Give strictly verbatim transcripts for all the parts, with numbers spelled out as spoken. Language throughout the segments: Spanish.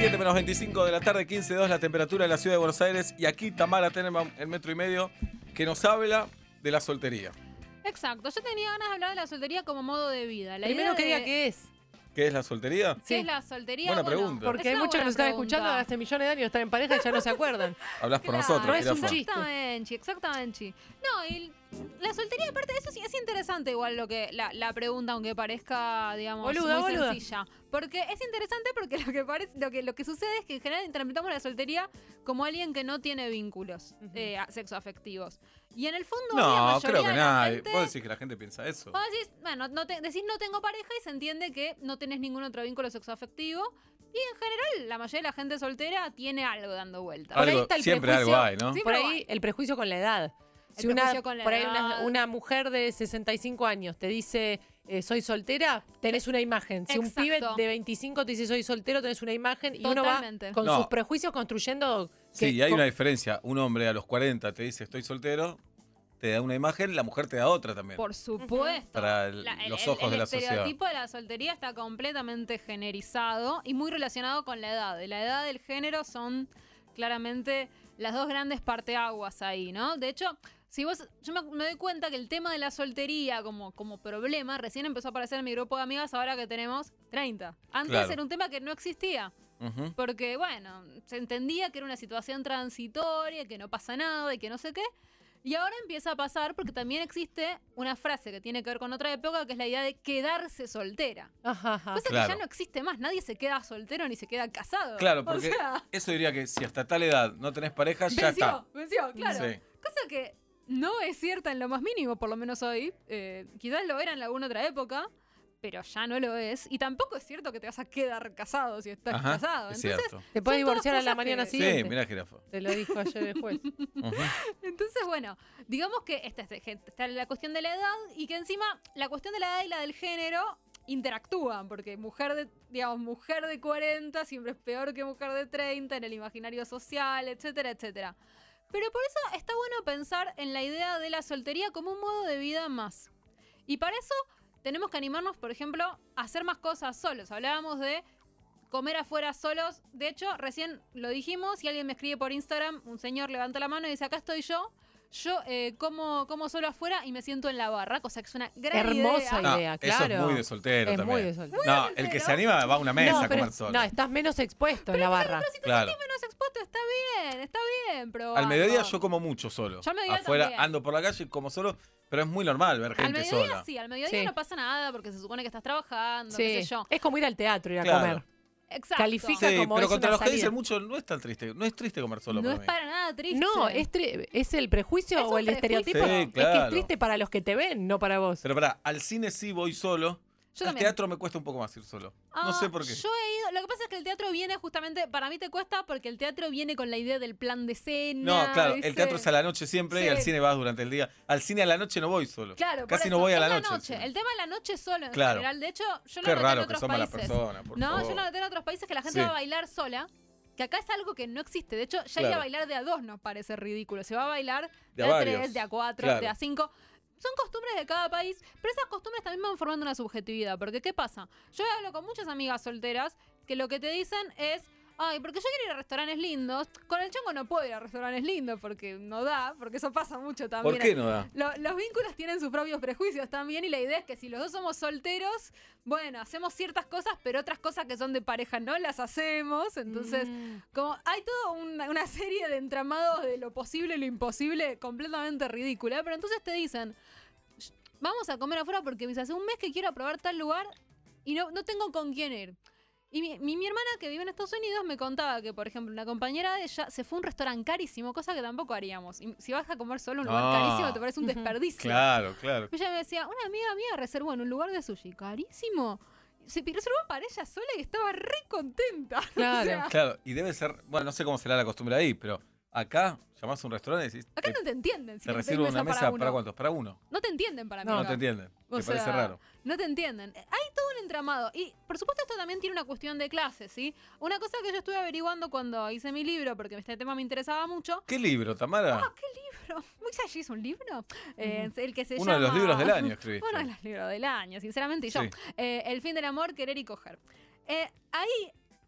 siete menos veinticinco de la tarde, quince dos la temperatura de la ciudad de Buenos Aires. Y aquí Tamara Tenenbaum, el metro y medio, que nos habla de la soltería. Exacto, yo tenía ganas de hablar de la soltería como modo de vida. La Primero idea que de... diga qué es. ¿Qué es la soltería? ¿Qué Sí. es la soltería? Buena Bueno, pregunta. Porque es hay una muchos que buena nos están pregunta. escuchando hace millones de años, están en pareja y ya no se acuerdan. Hablas por Claro, nosotros, no es un jirafa. chiste. Exactamente, exactamente. No, y la soltería, aparte de eso, sí es interesante igual lo que la, la pregunta, aunque parezca, digamos, Boluda, muy boluda. sencilla. Porque es interesante porque lo que parece, lo que, lo que sucede es que en general interpretamos la soltería como alguien que no tiene vínculos Ujú. eh, sexoafectivos. Y en el fondo, la No, mayoría creo que de la nadie. gente- Vos decís que la gente piensa eso. Vos decís, bueno, no te- decís no tengo pareja y se entiende que no tenés ningún otro vínculo sexoafectivo. Y en general, la mayoría de la gente soltera tiene algo dando vuelta. Por ahí Algo, está el siempre prejuicio. algo hay, ¿no? Sí, Por pero ahí bueno. el prejuicio con la edad. El Si una, prejuicio con la por ahí una, edad. una mujer de sesenta y cinco años te dice eh, soy soltera, tenés una imagen. Si un Exacto. pibe de veinticinco te dice soy soltero, tenés una imagen y Totalmente. uno va con No. sus prejuicios construyendo. Sí, que- y hay con- una diferencia. Un hombre a los cuarenta te dice estoy soltero, te da una imagen, la mujer te da otra también. Por supuesto. Para el- los ojos el de la sociedad. El estereotipo de la soltería está completamente generizado y muy relacionado con la edad. De la edad del género son claramente las dos grandes parteaguas ahí, ¿no? De hecho, si vos, yo me, me doy cuenta que el tema de la soltería como, como problema recién empezó a aparecer en mi grupo de amigas ahora que tenemos treinta. Antes Claro. era un tema que no existía. Ujú. Porque, bueno, se entendía que era una situación transitoria, que no pasa nada y que no sé qué. Y ahora empieza a pasar porque también existe una frase que tiene que ver con otra época, que es la idea de quedarse soltera. Ajá, ajá. Cosa Claro. que ya no existe más. Nadie se queda soltero ni se queda casado. Claro, O porque sea, eso diría que si hasta tal edad no tenés pareja, ya venció, está. venció, claro. Sí. Cosa que no es cierta en lo más mínimo, por lo menos hoy. Eh, quizás lo era en alguna otra época, pero ya no lo es. Y tampoco es cierto que te vas a quedar casado si estás Ajá, casado. es Entonces, cierto. Te puedes son todas divorciar a la cosas mañana que- siguiente. Sí, mira, jirafa. Te lo dijo ayer el juez. Ujú. Entonces, bueno, digamos que esta es- está la cuestión de la edad y que encima la cuestión de la edad y la del género interactúan, porque mujer de, digamos, mujer de cuarenta siempre es peor que mujer de treinta en el imaginario social, etcétera, etcétera. Pero por eso está bueno pensar en la idea de la soltería como un modo de vida más. Y para eso tenemos que animarnos, por ejemplo, a hacer más cosas solos. Hablábamos de comer afuera solos. De hecho, recién lo dijimos y alguien me escribe por Instagram, un señor levanta la mano y dice, acá estoy yo. Yo eh, como, como solo afuera y me siento en la barra, cosa que es una gran Hermosa idea. No, idea, eso claro. es muy de soltero Es también. muy de soltero. No, el que se anima va a una mesa no, a pero- comer solo. no, estás menos expuesto en la barra. Pero si te Claro. sentís menos expuesto, está bien, está bien, pero... Al mediodía yo como mucho solo. Yo al mediodía Afuera también. ando por la calle y como solo, pero es muy normal ver Al gente mediodía sola. sí, al mediodía Sí. no pasa nada porque se supone que estás trabajando, Sí. qué sé yo. Es como ir al teatro y a Claro. comer. Exacto. Califica Sí, como pero es contra una los que salida. dicen mucho no es tan triste. No es triste comer solo No para es mí. para nada triste. No, es, tri- es el prejuicio Es o un el prejuicio. estereotipo. Sí, Es que claro. es triste para los que te ven, no para vos. Pero pará, al cine sí voy solo. Yo Al también. teatro me cuesta un poco más ir solo. no Ah, sé por qué. Yo he ido. Lo que pasa es que el teatro viene justamente. Para mí te cuesta porque el teatro viene con la idea del plan de escena. No, claro, ¿viste? el teatro es a la noche siempre y Sí. al cine vas durante el día. Al cine a la noche no voy solo. Claro, Casi por no eso, voy a es la noche. al cine. El tema de la noche solo en Claro. general. De hecho, yo lo Qué noté raro en que otros son malas países. personas, por no, favor. yo lo noté en otros países que la gente Sí. va a bailar sola. Que acá es algo que no existe. De hecho, ya ir Claro. a bailar de a dos nos parece ridículo. Se va a bailar De de, a a varios. tres, de a cuatro, Claro. de a cinco. Son costumbres de cada país, pero esas costumbres también van formando una subjetividad. Porque, ¿qué pasa? Yo hablo con muchas amigas solteras que lo que te dicen es: ay, porque yo quiero ir a restaurantes lindos. Con el chongo no puedo ir a restaurantes lindos porque no da, porque eso pasa mucho también. ¿Por qué no da? Lo- los vínculos tienen sus propios prejuicios también y la idea es que si los dos somos solteros, bueno, hacemos ciertas cosas, pero otras cosas que son de pareja no las hacemos. Entonces, Mm. como hay toda una, una serie de entramados de lo posible y lo imposible completamente ridícula. Pero entonces te dicen, "Sh, vamos a comer afuera porque me dice, hace un mes que quiero probar tal lugar y no, no tengo con quién ir. Y mi, mi, mi hermana que vive en Estados Unidos me contaba que, por ejemplo, una compañera de ella se fue a un restaurante carísimo, cosa que tampoco haríamos. Y si vas a comer solo en un lugar Ah. carísimo, te parece un Ujú. desperdicio. Claro, claro. Ella me decía, una amiga mía reservó en un lugar de sushi carísimo. Se reservó para ella sola y estaba re contenta. Claro. O sea, Claro, y debe ser, bueno, no sé cómo será la costumbre ahí, pero acá llamás a un restaurante y decís, acá te, no te entienden. Si te le pedís reservo una mesa para, para, uno. cuántos, para uno. No te entienden para mí. No, acá. te entienden. O Te parece sea, raro. No te entienden. Hay todo un entramado. Y, por supuesto, esto también tiene una cuestión de clase, ¿sí? Una cosa que yo estuve averiguando cuando hice mi libro, porque este tema me interesaba mucho. ¿Qué libro, Tamara? Ah, ¿qué libro? ¿Muy allí es un libro? Eh, el que se Uno de llama... los libros del año escribiste. Uno de los libros del año, sinceramente. Y yo, Sí. eh, El fin del amor, querer y coger. Eh, ahí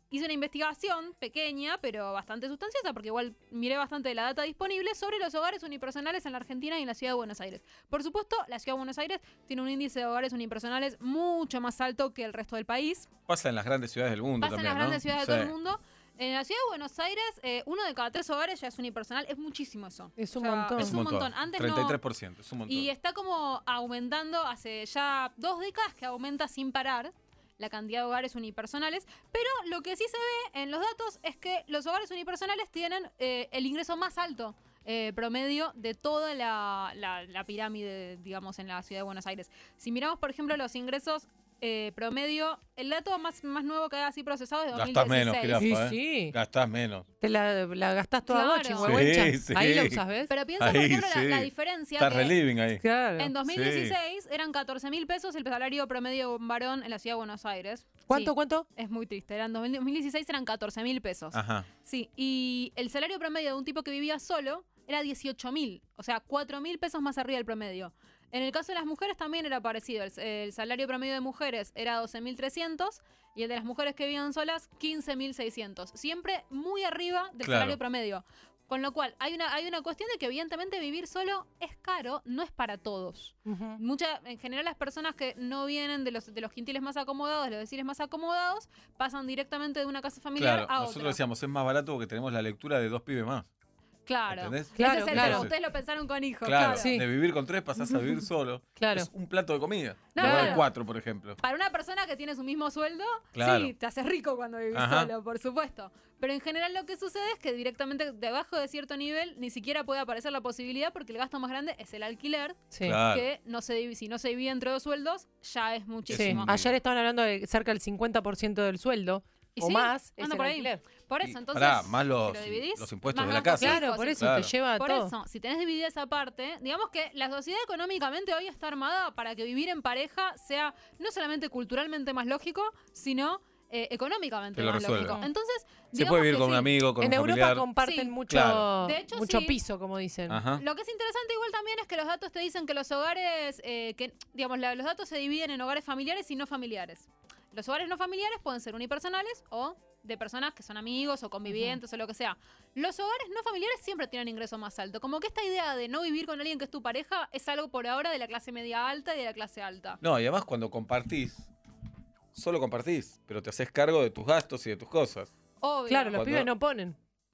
hice una investigación pequeña, pero bastante sustanciosa, porque igual miré bastante de la data disponible sobre los hogares unipersonales en la Argentina y en la ciudad de Buenos Aires. Por supuesto, la ciudad de Buenos Aires tiene un índice de hogares unipersonales mucho más alto que el resto del país. Pasa en las grandes ciudades del mundo Pasa también, en las grandes ¿no? ciudades Sí. de todo el mundo. En la ciudad de Buenos Aires, eh, uno de cada tres hogares ya es unipersonal. Es muchísimo eso. Es un O sea, montón. Es un montón. Antes treinta y tres no. por ciento, es un montón. Y está como aumentando hace ya dos décadas que aumenta sin parar la cantidad de hogares unipersonales, pero lo que sí se ve en los datos es que los hogares unipersonales tienen eh, el ingreso más alto eh, promedio de toda la, la, la pirámide, digamos, en la ciudad de Buenos Aires. Si miramos, por ejemplo, los ingresos eh, promedio, el dato más, más nuevo que hay así procesado es de dos mil Gastás dieciséis. menos, jirafa, Sí, ¿eh? sí. Gastás menos. Te la, la gastás toda Claro. noche, huehuencha. Sí, sí. Ahí la usas, ¿ves? Pero piensa, por Ahí, ejemplo, sí. la, la diferencia Está que reliving ahí. Claro. en dos mil dieciséis eran catorce mil pesos el salario promedio de un varón en la ciudad de Buenos Aires. ¿Cuánto, Sí, cuánto? es muy triste. Eran dos mil dieciséis eran catorce mil pesos. Ajá. Sí, y el salario promedio de un tipo que vivía solo era dieciocho mil, o sea, cuatro mil pesos más arriba del promedio. En el caso de las mujeres también era parecido. El, el salario promedio de mujeres era doce mil trescientos y el de las mujeres que vivían solas, quince mil seiscientos. Siempre muy arriba del Claro. salario promedio. Con lo cual, hay una, hay una cuestión de que evidentemente vivir solo es caro, no es para todos. Ujú. Mucha, en general las personas que no vienen de los, de los quintiles más acomodados, de los deciles más acomodados, pasan directamente de una casa familiar Claro, a nosotros otra. decíamos, es más barato porque tenemos la lectura de dos pibes más. Claro. ¿Entendés? Claro, Ese es el claro. tema. Ustedes lo pensaron con hijos. Claro, Claro. Sí. de vivir con tres pasás a vivir solo. Claro. Es un plato de comida. No, en lugar de claro. cuatro, por ejemplo. Para una persona que tiene su mismo sueldo, Claro. sí, te haces rico cuando vivís Ajá. solo, por supuesto. Pero en general lo que sucede es que directamente debajo de cierto nivel ni siquiera puede aparecer la posibilidad porque el gasto más grande es el alquiler, Sí. Claro. que no se divi- si no se divide entre dos sueldos, ya es Sí. muchísimo. un- Ayer estaban hablando de cerca del cincuenta por ciento del sueldo Y o sí, más. es anda el por ahí. alquiler. Por Y, eso, entonces. pará, más los, si lo dividís, los impuestos más de la gastos casa. Claro, hijos por y eso Claro. te lleva a Por todo. eso, si tenés dividida esa parte, digamos que la sociedad económicamente hoy está armada para que vivir en pareja sea no solamente culturalmente más lógico, sino eh, económicamente Que lo más resuelve. lógico. Entonces, Se digamos puede vivir que con un sí. amigo, con En un Europa familiar. comparten Sí. mucho, Claro. De hecho, mucho sí. piso, como dicen. Ajá. Lo que es interesante igual también es que los datos te dicen que los hogares, eh, que digamos, la- los datos se dividen en hogares familiares y no familiares. Los hogares no familiares pueden ser unipersonales o de personas que son amigos o convivientes o lo que sea. Los hogares no familiares siempre tienen ingreso más alto. Como que esta idea de no vivir con alguien que es tu pareja es algo por ahora de la clase media alta y de la clase alta. No, y además cuando compartís, solo compartís, pero te haces cargo de tus gastos y de tus cosas. Obvio. Claro, los Cuando- pibes no ponen.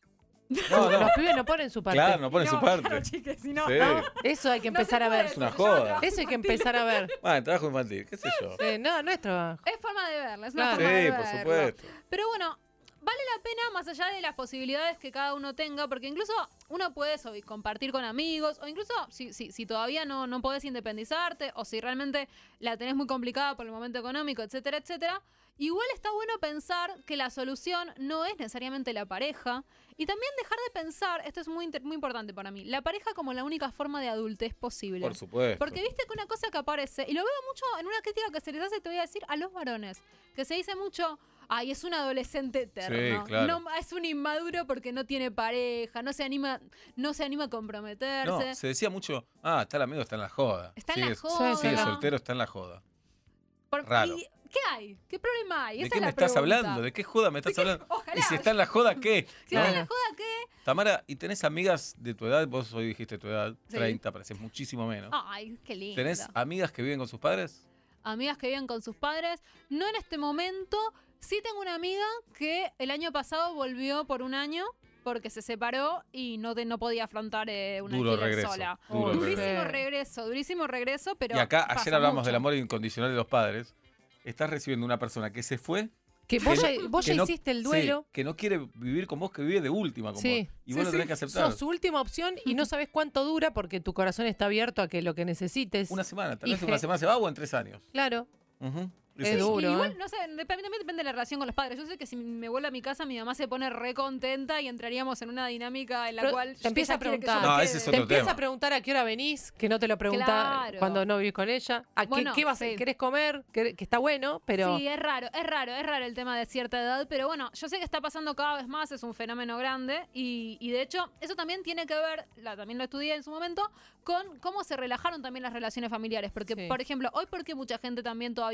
No, no. Los pibes no ponen su parte. Claro, no ponen No, su parte. claro, chiques, si no, Sí. no. Eso hay que No se empezar a puede ver. Es una hacer. Yo joda. trabajo Eso hay que infantil. empezar a ver. Ah, en trabajo infantil, qué sé yo. Eh, no, no es trabajo. Es forma de verla, es una Claro. forma de Sí, por verlo. supuesto. Pero bueno, vale la pena más allá de las posibilidades que cada uno tenga, porque incluso uno puede eso, y compartir con amigos, o incluso si, si, si todavía no, no podés independizarte, o si realmente la tenés muy complicada por el momento económico, etcétera, etcétera, igual está bueno pensar que la solución no es necesariamente la pareja, y también dejar de pensar, esto es muy, inter- muy importante para mí, la pareja como la única forma de adultez posible. Por supuesto. Porque viste que una cosa que aparece, y lo veo mucho en una crítica que se les hace, te voy a decir, a los varones, que se dice mucho, ay, es un adolescente eterno. Sí, claro. No, es un inmaduro porque no tiene pareja, no se anima, no se anima a comprometerse. No, se decía mucho, ah, está el amigo, está en la joda. Está en la Sigue- joda. Sigue Claro. soltero, está en la joda. Por- raro. ¿y ¿Qué hay? ¿Qué problema hay? ¿De Esa qué es me la estás pregunta. hablando? ¿De qué joda me estás hablando? Ojalá. Y si está en la joda, ¿qué? Si está en ¿No? la joda, ¿qué? Tamara, ¿y tenés amigas de tu edad? Vos hoy dijiste tu edad, Sí. treinta, pareces muchísimo menos. Ay, qué lindo. ¿Tenés amigas que viven con sus padres? Amigas que viven con sus padres. No en este momento. Sí tengo una amiga que el año pasado volvió por un año porque se separó y no, te- no podía afrontar eh, un Duro alquiler regreso, sola. duro durísimo regreso. regreso, durísimo regreso, pero y acá, pasa ayer hablamos mucho. del amor incondicional de los padres. Estás recibiendo una persona que se fue. Que vos que ya, no- vos que ya no- hiciste el sí, duelo. que no quiere vivir con vos, que vive de última con Sí. vos. Y Sí, vos lo sí. tenés que aceptar. Sos su última opción y no sabes cuánto dura porque tu corazón está abierto a que lo que necesites. Una semana, tal vez Y en una je- semana se va o en tres años. Claro. Ujú. Es eso. duro. Y igual, ¿eh? no sé, dep- también depende de la relación con los padres. Yo sé que si me vuelvo a mi casa, mi mamá se pone re contenta y entraríamos en una dinámica en la Pero cual te empieza ella a quiere que yo preguntar. me No, quede. ese es Te otro empieza tema. a preguntar a qué hora venís, que no te lo pregunta Claro. cuando no vivís con ella. ¿A qué, Bueno, qué vas, sí. querés comer? Que, que está bueno, pero Sí, es raro, es raro, es raro el tema de cierta edad, pero bueno, yo sé que está pasando cada vez más, es un fenómeno grande y, y de hecho eso también tiene que ver, la, también lo estudié en su momento, con cómo se relajaron también las relaciones familiares, porque Sí. por ejemplo, hoy porque mucha gente también todavía a los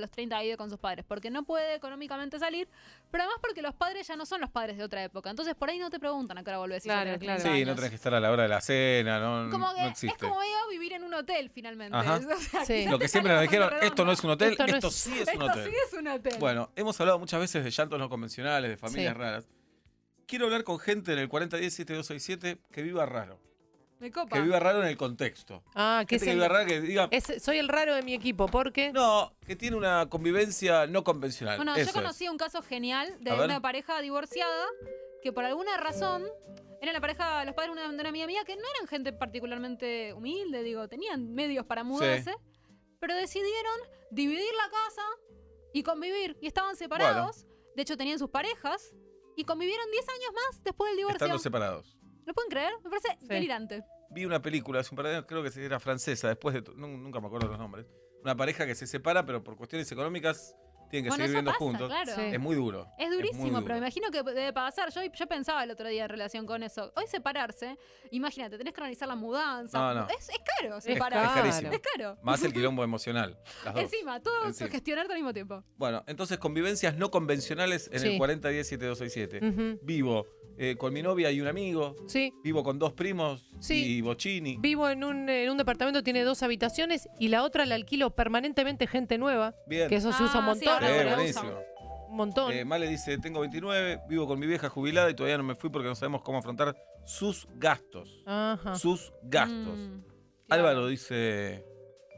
los treinta vive con sus padres, porque no puede económicamente salir, pero además porque los padres ya no son los padres de otra época. Entonces por ahí no te preguntan a qué hora volvés. si Claro, ya tenés claro. treinta Sí, años. no tenés que estar a la hora de la cena, no, Como que no es existe. como digo, vivir en un hotel finalmente. Ajá. O sea, Sí. quizás Lo que te siempre sale nos dijeron, bastante esto no es un hotel, Esto esto, no es- sí es un redondo. hotel. Esto sí es un hotel. Bueno, hemos hablado muchas veces de llantos no convencionales, de familias Sí. raras. Quiero hablar con gente en el cuarenta diez siete dos seis siete que viva raro. Me copa. Que viva raro en el contexto. Ah, que es Gente que el- viva raro que diga, es- soy el raro de mi equipo, porque no, que tiene una convivencia no convencional. Bueno, Eso yo conocí un caso genial de A ver. una pareja divorciada que por alguna razón era la pareja, los padres de una, de una amiga mía que no eran gente particularmente humilde, digo, tenían medios para mudarse, pero decidieron dividir la casa y convivir. Y estaban separados, de hecho tenían sus parejas y convivieron diez años más después del es. divorcio. Estando separados. ¿Lo pueden creer? Me parece Sí. delirante. Vi una película hace un par de años, creo que era francesa, después de. to- nu- Nunca me acuerdo los nombres. Una pareja que se separa, pero por cuestiones económicas tienen que Bueno, seguir eso viviendo pasa, juntos. claro. Sí. Es muy duro. Es muy durísimo, duro. pero me imagino que debe pasar. Yo, yo pensaba el otro día en relación con eso. Hoy separarse, imagínate, tenés que organizar la mudanza. No, no. Es, es caro es separarse. Es carísimo. Es caro. Más el quilombo emocional. Las dos. Encima, todo Encima. gestionarte al mismo tiempo. Bueno, entonces convivencias no convencionales en Sí. el cuarenta diez siete dos seis siete. Ujú. Vivo eh, con mi novia y un amigo. Sí. Vivo con dos primos Sí. y bochini. Vivo en un, en un departamento, tiene dos habitaciones y la otra la alquilo permanentemente gente nueva. Bien. Que eso se Ah, usa un sí, montón. ahora Sí, se ahora. lo buenísimo. usan. Un montón. Eh, Male dice, tengo veintinueve, vivo con mi vieja jubilada y todavía no me fui porque no sabemos cómo afrontar sus gastos. Ajá. Sus gastos. Mm, Álvaro dice,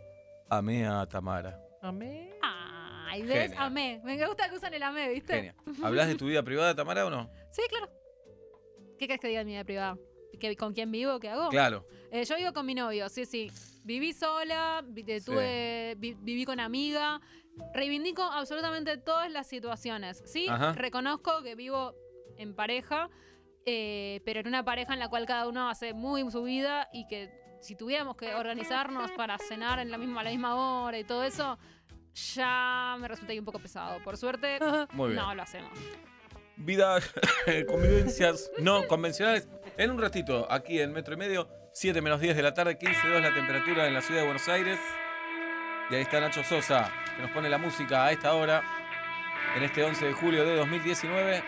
amé a Tamara. Amén. Ay, ¿ves? Genia. Amé. Me gusta que usan el amé, ¿viste? Genia. ¿Hablas de tu vida privada, Tamara, o no? Sí, claro. ¿Qué crees que diga en mi vida privada? ¿Que, ¿Con quién vivo? ¿Qué hago? Claro. Eh, yo vivo con mi novio, sí, sí. Viví sola, vi- eh, Sí. tuve, vi- viví con amiga. Reivindico absolutamente todas las situaciones. Sí, Ajá. reconozco que vivo en pareja, eh, pero en una pareja en la cual cada uno hace muy su vida y que si tuviéramos que organizarnos para cenar en la misma, a la misma hora y todo eso, ya me resultaría un poco pesado. Por suerte, Muy bien. no lo hacemos. Vida, convivencias no convencionales. En un ratito, aquí en Metro y Medio, siete menos diez de la tarde, quince dos la temperatura en la ciudad de Buenos Aires. Y ahí está Nacho Sosa, que nos pone la música a esta hora, en este once de julio de dos mil diecinueve.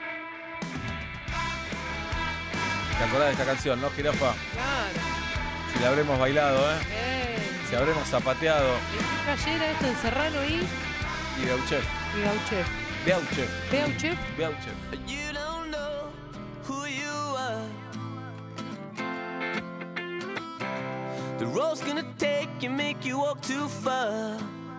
¿Te acordás de esta canción, no, Jirafa? Claro. Si la habremos bailado, ¿eh? Eh, Si habremos zapateado. Cayera esto en Serrano y, Y Beauchef. y Gauchef. Beauchef. Beauchef. Beauchef. You don't know who you are. The road's gonna take you, make you walk too far.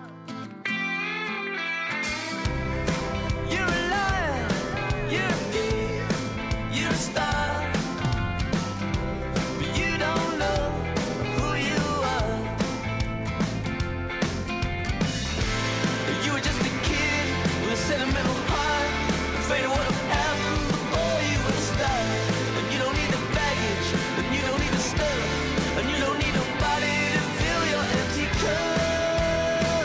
You're a liar, you're a thief, you're a star. But you don't know who you are. You were just a kid with a sentimental heart, afraid of what'll happen before you were a star. And you don't need the baggage, and you don't need the stuff, and you don't need nobody to fill your empty cup.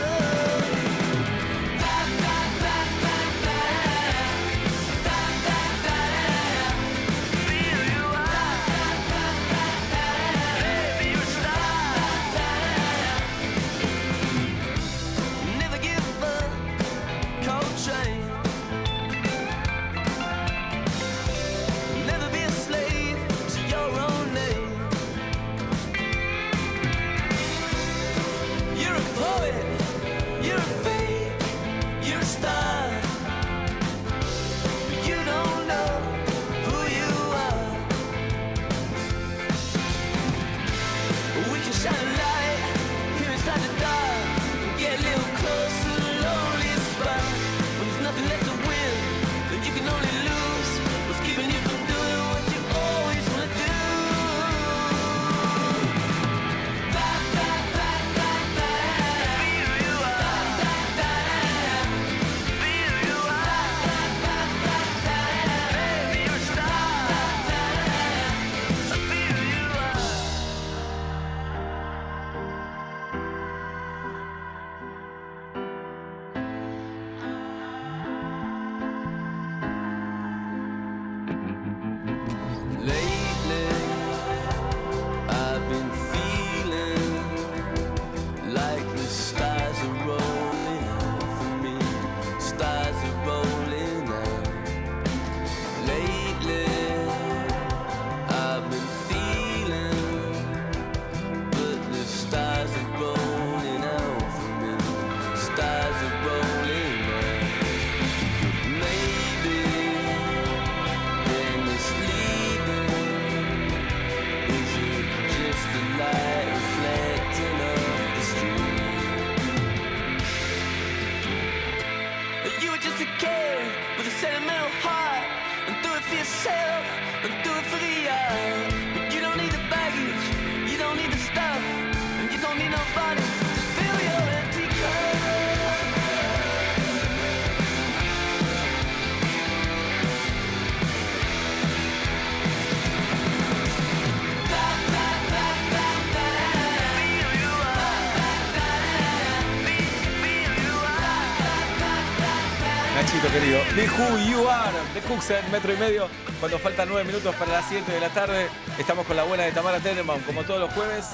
Nachito querido. The Who You Are, The Cooks en metro y medio. Cuando faltan nueve minutos para las siete de la tarde, estamos con la buena de Tamara Tenenbaum, como todos los jueves.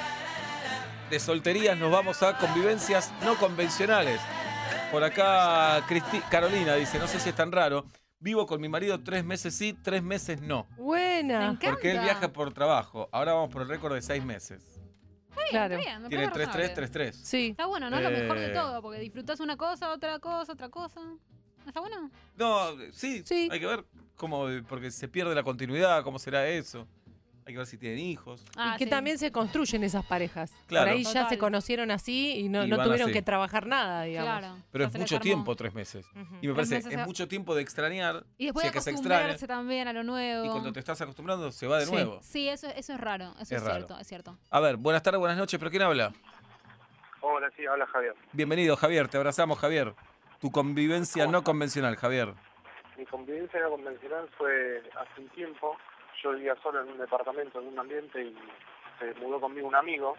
De solterías nos vamos a convivencias no convencionales. Por acá Cristi- Carolina dice, no sé si es tan raro, vivo con mi marido tres meses sí, tres meses no. Me Buena. encanta. Porque él viaja por trabajo. Ahora vamos por el récord de seis meses. Claro. Está bien, me Tiene parece tres tres, razonable. tres tres. Sí. Está bueno, no es lo mejor de Eh. todo, porque disfrutás una cosa, otra cosa, otra cosa. ¿Está bueno? No, sí, Sí. hay que ver cómo, porque se pierde la continuidad, cómo será eso. Hay que ver si tienen hijos. Ah, y que sí. también se construyen esas parejas. Claro. Por ahí ya Total. se conocieron así y no, Y no van tuvieron así. que trabajar nada, digamos. Claro. Pero ya es se les mucho armó. tiempo, tres meses. Ujú. Y me Tres parece, meses es a- mucho tiempo de extrañar. Y después si de es que se acostumbrarse extraña. también a lo nuevo. Y cuando te estás acostumbrando, se va de Sí. nuevo. Sí, eso, eso es raro, eso Es es, raro. cierto, es cierto. A ver, buenas tardes, buenas noches, pero ¿quién habla? Hola, sí, habla Javier. Bienvenido, Javier, te abrazamos, Javier. Tu convivencia no convencional, Javier. Mi convivencia no convencional fue hace un tiempo. Yo vivía solo en un departamento, en un ambiente, y se mudó conmigo un amigo.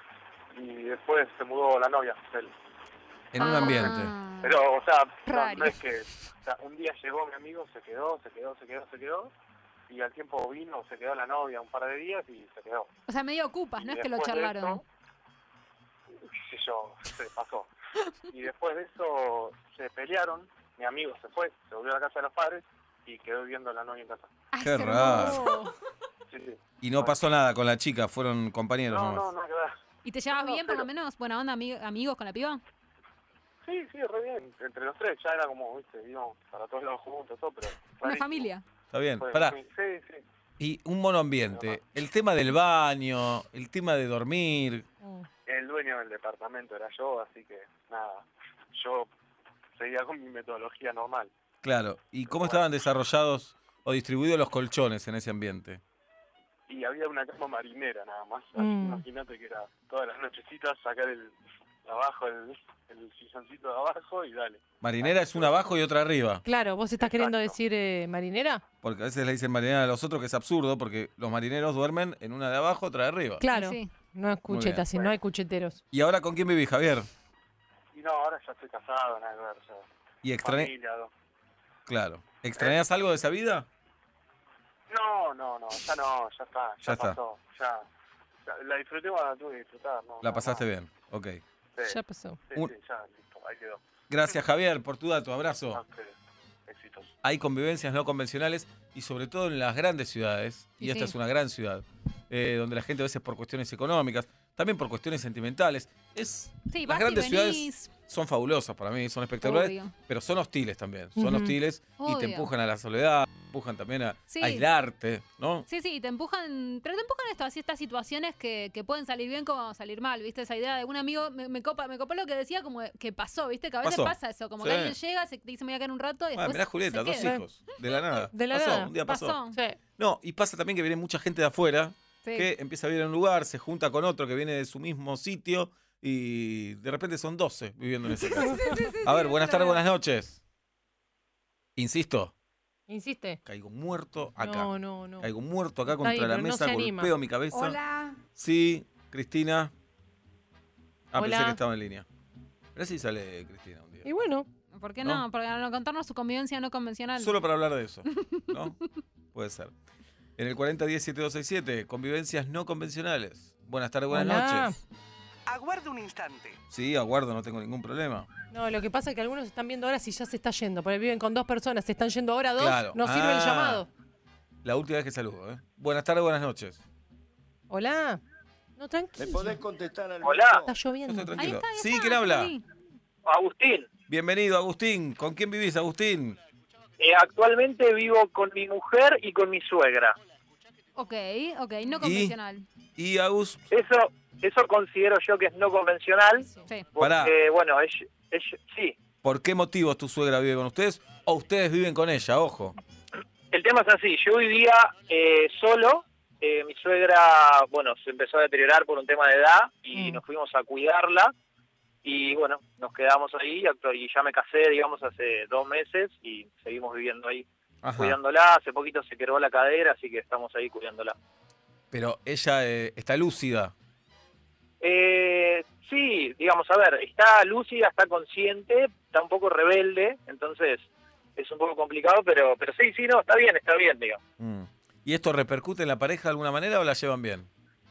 Y después se mudó la novia, él. En un Ah. ambiente. Pero, o sea, no, Raro. no es que... O sea, un día llegó mi amigo, se quedó, se quedó, se quedó, se quedó. Y al tiempo vino, se quedó la novia un par de días y se quedó. O sea, medio ocupas, no Y es que lo después de charlaron. eso, qué sé yo, se pasó. Y después de eso se pelearon, mi amigo se fue, se volvió a la casa de los padres y quedó viviendo la novia en casa. Ay, Qué es hermoso. raro. Sí, sí. Y no pasó nada con la chica, fueron compañeros No, nomás. no, no, que ver. ¿Y te llevas No, bien, por lo pero- menos? Buena onda, ami- amigos con la piba. Sí, sí, re bien. Entre los tres ya era como, viste, íbamos para todos lados juntos, todo, pero... Una rarísimo. familia. Está bien. Fue Pará, muy- Sí, sí. y un monoambiente. El tema del baño, el tema de dormir. Mm. El dueño del departamento era yo, así que nada, yo seguía con mi metodología normal. Claro. ¿Y cómo estaban desarrollados o distribuidos los colchones en ese ambiente? Y había una cama marinera nada más. Así que Mm. imagínate que era todas las nochecitas sacar el abajo, el, el silloncito de abajo y dale. Marinera es una abajo y otra arriba. Claro, ¿vos estás queriendo Exacto. decir eh, marinera? Porque a veces le dicen marinera a los otros, que es absurdo, porque los marineros duermen en una de abajo, otra de arriba. Claro. Sí. No es cucheta, bien. si no hay cucheteros. ¿Y ahora con quién vivís, Javier? Y no, ahora ya estoy casado, nada que ver. O sea, ¿Y extrañas? familia, dos. Claro. ¿Extrañas algo de esa vida? No, no, no, ya no, ya está, ya, Ya está. pasó. Ya, ya, la disfruté cuando la tuve que disfrutar. No, La no, pasaste no. bien. Ok. Sí, Ya pasó. sí, Un- sí, ya, listo, ahí quedó. Gracias, Javier, por tu dato. Abrazo. A ustedes. Éxitos. Hay convivencias no convencionales y sobre todo en las grandes ciudades, y Y esta sí. es una gran ciudad, eh, donde la gente a veces por cuestiones económicas, también por cuestiones sentimentales, es Sí, las vas y grandes ciudades venís. son fabulosas para mí, son espectaculares, Obvio. pero son hostiles también, son Ujú. hostiles y te Obvio. empujan a la soledad, empujan también a Sí. aislarte, ¿no? Sí, sí, te empujan, pero te empujan esto, así estas situaciones que, que pueden salir bien como salir mal, ¿viste? Esa idea de un amigo, me, me copa, me copó lo que decía como que pasó, ¿viste? Que a veces Pasó. pasa eso, como Sí. que alguien llega, se te dice me voy a quedar un rato y Ah, después mirá Julieta, se dos queda. hijos, de la nada. De la pasó, nada. un día pasó. Pasó. Sí. No, y pasa también que viene mucha gente de afuera, Sí. que empieza a vivir en un lugar, se junta con otro que viene de su mismo sitio y de repente son doce viviendo en ese casa. A ver, buenas tardes, buenas noches. Insisto, Insiste. caigo muerto acá. No, no, no. Caigo muerto acá Está contra ahí, la pero no mesa, se anima. golpeo mi cabeza. Hola. Sí, Cristina. Ah, Hola. pensé que estaba en línea. A ver si sale Cristina un día. Y bueno, ¿Por qué ¿No? no? Porque no contarnos su convivencia no convencional. Solo para hablar de eso, ¿no? Puede ser. En el cuarenta diez setenta y dos sesenta y siete, convivencias no convencionales. Buenas tardes, buenas Hola. noches. Aguarde un instante. Sí, aguardo, no tengo ningún problema. no, lo que pasa es que algunos están viendo ahora si ya se está yendo, porque viven con dos personas, se están yendo ahora dos, Claro. no sirve el Ah. llamado. La última vez que saludo, ¿eh? Buenas tardes, buenas noches. Hola. No, ¿Me tranquilo. podés contestar al Hola. Está Yo lloviendo. estoy Ahí tranquilo. está, ahí Sí, está, ¿quién habla? sí. Agustín, Bienvenido, Agustín. ¿Con quién vivís, Agustín? eh, actualmente vivo con mi mujer y con mi suegra. Ok, ok, no convencional. Y Agus, Eso eso considero yo que es no convencional. Sí. Porque, Pará. bueno, ella, ella- sí. ¿por qué motivos tu suegra vive con ustedes? ¿O ustedes viven con ella? Ojo. El tema es así, yo vivía eh, solo, eh, mi suegra, bueno, se empezó a deteriorar por un tema de edad y Mm. nos fuimos a cuidarla y bueno, nos quedamos ahí actu- y ya me casé, digamos, hace dos meses y seguimos viviendo ahí, Ajá. cuidándola. Hace poquito se quebró la cadera, así que estamos ahí cuidándola. Pero ella eh, está lúcida. Eh, sí, digamos, a ver, está lúcida, está consciente, está un poco rebelde, entonces es un poco complicado, pero pero sí, sí, no, está bien, está bien, digamos. Mm. ¿Y esto repercute en la pareja de alguna manera o la llevan bien?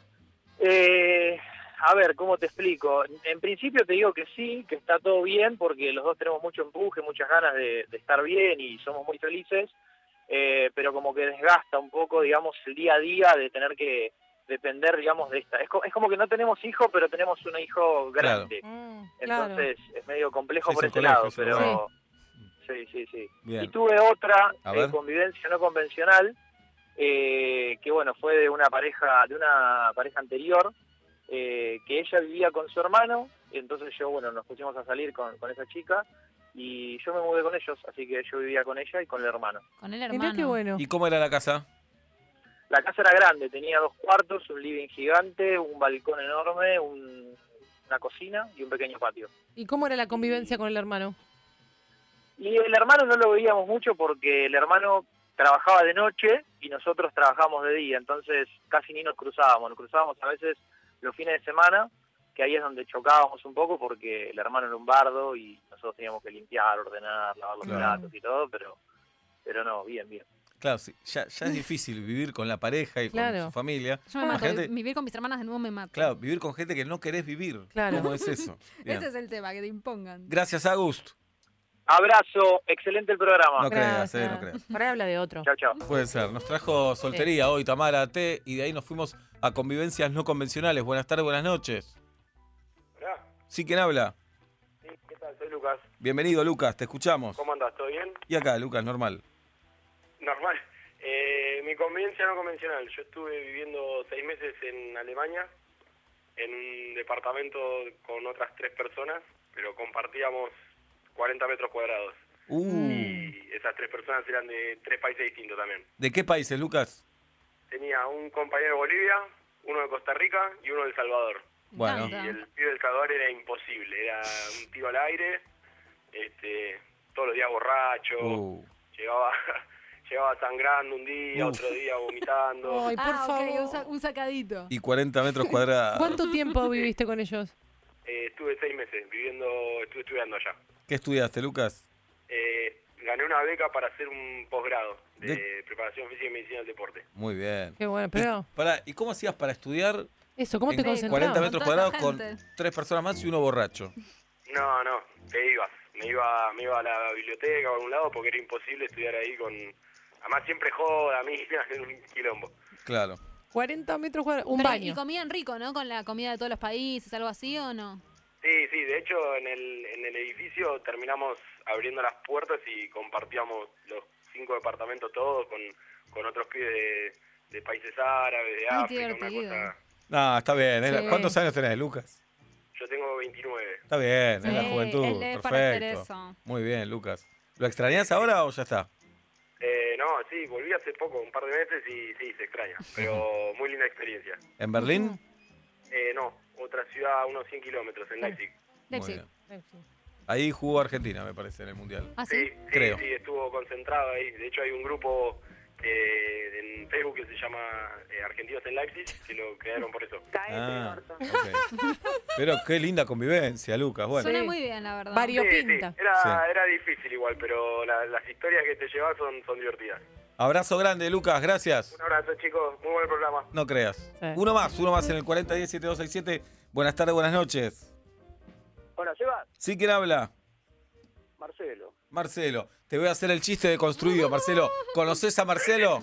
Eh, a ver, ¿cómo te explico? En principio te digo que sí, que está todo bien, porque los dos tenemos mucho empuje, muchas ganas de, de estar bien y somos muy felices, eh, pero como que desgasta un poco, digamos, el día a día de tener que depender, digamos, de esta. Es, co- es como que no tenemos hijo, pero tenemos un hijo grande. Mm, claro. Entonces es medio complejo Sí, por es ese un colegio, lado, es un pero sí, sí, sí. Bien. Y tuve otra A eh, ver. convivencia no convencional, eh, que bueno, fue de una pareja, de una pareja anterior, eh, que ella vivía con su hermano, y entonces yo, bueno, nos pusimos a salir con, con esa chica, y yo me mudé con ellos, así que yo vivía con ella y con el hermano. Con el Mirá hermano. qué bueno. ¿Y cómo era la casa? La casa era grande, tenía dos cuartos, un living gigante, un balcón enorme, un- una cocina y un pequeño patio. ¿Y cómo era la convivencia con el hermano? Y el hermano no lo veíamos mucho porque el hermano trabajaba de noche y nosotros trabajábamos de día, entonces casi ni nos cruzábamos, nos cruzábamos a veces los fines de semana, que ahí es donde chocábamos un poco porque el hermano era un bardo y nosotros teníamos que limpiar, ordenar, lavar los Claro. platos y todo, pero pero no, bien, bien. Claro, sí, ya, ya es difícil vivir con la pareja y con Claro. su familia. Yo me mato. Imagínate, Vivir con mis hermanas de nuevo me mato. claro, vivir con gente que no querés vivir. Claro. ¿Cómo es eso? Bien. Ese es el tema, que te impongan. Gracias, Agust. Abrazo, excelente el programa. No creas, Gracias. eh, no creas. Por ahí habla de otro. Chao, chao. Puede ser. Nos trajo soltería hoy Tamara T y de ahí nos fuimos a convivencias no convencionales. Buenas tardes, buenas noches. Hola. ¿Sí quién habla? Sí, ¿qué tal? Soy Lucas. Bienvenido, Lucas, te escuchamos. ¿Cómo andás? ¿Todo bien? Y acá, Lucas, normal. Normal. Eh, mi convivencia no convencional. Yo estuve viviendo seis meses en Alemania, en un departamento con otras tres personas, pero compartíamos cuarenta metros cuadrados. Uh, Y esas tres personas eran de tres países distintos también. ¿de qué países, Lucas? Tenía un compañero de Bolivia, uno de Costa Rica y uno de El Salvador. Me Bueno. encanta. Y el pibe de El Salvador era imposible, era un tiro al aire, este, todos los días borracho, Uh, llegaba llegaba sangrando un día, Uf. otro día vomitando. Ay, por Ah, ok, favor. un, sa- un sacadito. y cuarenta metros cuadrados. ¿Cuánto tiempo viviste con ellos? Eh, estuve seis meses viviendo, estuve estudiando allá. ¿Qué estudiaste, Lucas? Eh, gané una beca para hacer un posgrado de, De- preparación física y medicina del deporte. Muy bien. Qué bueno, pero Pará, ¿y cómo hacías para estudiar eso, ¿cómo te en concentrabas? cuarenta metros Con toda cuadrados esa con gente. tres personas más y uno borracho? No, no, te ibas. Me iba, me iba a la biblioteca o a algún lado porque era imposible estudiar ahí con... Además siempre joda, mí, en un quilombo. Claro. cuarenta metros cuadrados, un Pero, baño. Y comían rico, ¿no? Con la comida de todos los países, algo así, ¿o no? Sí, sí, de hecho en el, en el edificio terminamos abriendo las puertas y compartíamos los cinco departamentos todos con, con otros pibes de, de países árabes, de Ay, qué África, una divertido. cosa... No, está bien. es la- Sí. ¿Cuántos años tenés, Lucas? Yo tengo veintinueve. Está bien, es la Sí, juventud. él es para hacer Perfecto. eso. Muy bien, Lucas. ¿Lo extrañás ahora o ya está? Eh, no, sí, volví hace poco, un par de meses y sí, se extraña, pero muy linda experiencia. ¿En Berlín? Eh, no, otra ciudad a unos cien kilómetros, en Leipzig. Muy Leipzig. bien. Ahí jugó Argentina, me parece, en el Mundial. ¿Ah, Sí, sí? sí, Creo. sí, estuvo concentrado ahí. De hecho hay un grupo que, en Facebook que se llama eh, Argentinos en Leipzig, que lo crearon por eso. Ah, ok. Pero qué linda convivencia, Lucas. Bueno, Suena Sí. muy bien, la verdad. Vario- Sí, sí, pinta. era, Sí. era difícil igual, pero la- las historias que te llevas son, son divertidas. abrazo grande, Lucas, gracias. Un abrazo, chicos, muy buen programa. No creas. Sí. Uno más, uno más en el cuarenta diez siete dos seis siete. Buenas tardes, buenas noches. Hola, Seba, ¿Sí quién habla? Marcelo. Marcelo. Te voy a hacer el chiste de construido, Marcelo. ¿Conoces a Marcelo?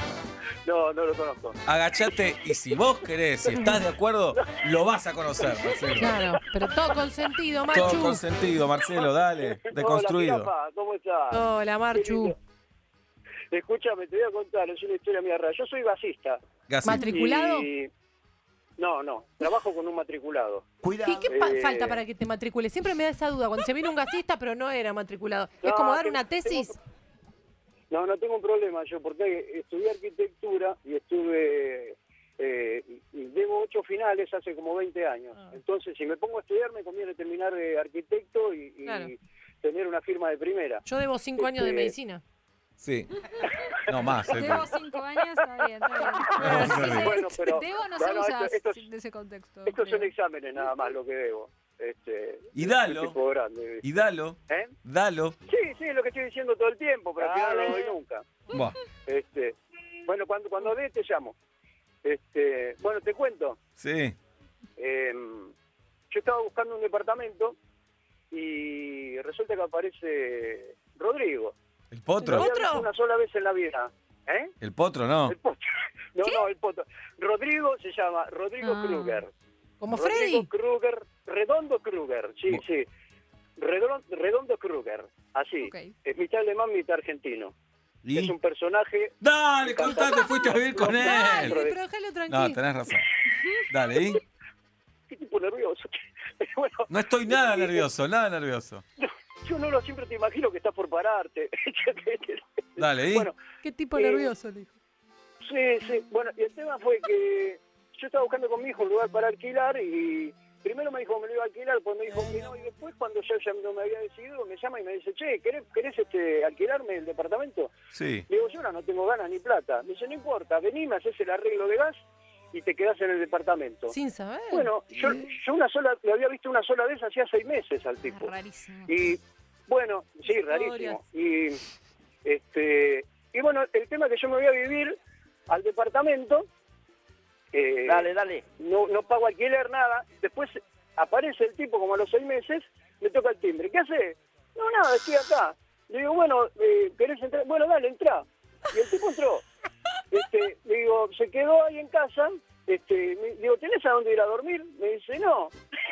No, no lo conozco. Agachate y si vos querés, si estás de acuerdo, lo vas a conocer, Marcelo. Claro, pero todo consentido, Todo Marchu. consentido, Marcelo, dale. De construido. Hola, jirafa, ¿cómo estás? Hola, Marchu. Escúchame, te voy a contar, es una historia mía rara. Yo soy basista. Gassi. ¿Matriculado? y- No, no, trabajo con un matriculado. ¿Y qué pa- Eh, falta para que te matricules? Siempre me da esa duda. Cuando se viene un gasista, pero no era matriculado. ¿Es No, como dar tengo- una tesis? No, no tengo un problema yo, porque estudié arquitectura y estuve... Eh, y y debo ocho finales hace como veinte años. Ah. Entonces, si me pongo a estudiar, me conviene terminar de arquitecto y, y Claro. tener una firma de primera. Yo debo cinco años de Este, medicina. Sí. No más. eh. Debo cinco años, está bien, está bien. No, Sí, está bien. Bueno, pero- Debo no se bueno, usa esto- esto- de ese contexto. Estos son creo. exámenes nada más lo que debo. Este, Y dalo. un tipo grande, ¿viste? Y dalo, ¿Eh? dalo. Sí, sí, es lo que estoy diciendo todo el tiempo, pero al final no lo doy nunca. Buah. Este, bueno, cuando cuando dé te llamo. Este, bueno, te cuento. Sí. Eh, yo estaba buscando un departamento y resulta que aparece Rodrigo. ¿El Lo potro? había ¿Potro? visto una sola vez en la vida. ¿Eh? ¿El potro no? El potro. No, no, el potro. Rodrigo se llama Rodrigo Ah. Kruger. Como Rodrigo Freddy. Kruger, Redondo Kruger, sí, Bu- sí. Redondo, Redondo Kruger, así. Ok. Es mitad alemán, mitad argentino. ¿Y? Es un personaje. Dale, contate, fuiste a vivir con Dale, él. pero déjalo tranquilo. No, tenés razón. Dale, ¿y? Qué tipo nervioso. Bueno, No estoy nada nervioso, nada nervioso. yo no lo siempre te imagino que estás por pararte. Dale, ¿y? Bueno, Qué tipo Eh, nervioso, le dijo. sí, sí. Bueno, y el tema fue que yo estaba buscando con mi hijo un lugar para alquilar y primero me dijo que me lo iba a alquilar, pues me dijo que no, y después cuando yo ya no me había decidido, me llama y me dice, che, ¿querés, querés este, alquilarme el departamento? Sí. Le digo, yo ahora no tengo ganas ni plata. Me dice, no importa, vení, me haces el arreglo de gas y te quedás en el departamento. Sin saber. Bueno, yo, yo una sola, lo había visto una sola vez hacía seis meses al tipo. Es rarísimo. Y bueno, sí, rarísimo. Y este y bueno, el tema es que yo me voy a vivir al departamento. eh, Dale, dale. No, no pago alquiler, nada. Después aparece el tipo como a los seis meses, me toca el timbre. ¿Qué hace? No, nada, estoy acá. Le digo, bueno, eh, ¿querés entrar? Bueno, dale, entrá. Y el tipo entró. Este, le digo, se quedó ahí en casa. Este, me, digo, ¿tenés a dónde ir a dormir? Me dice, no.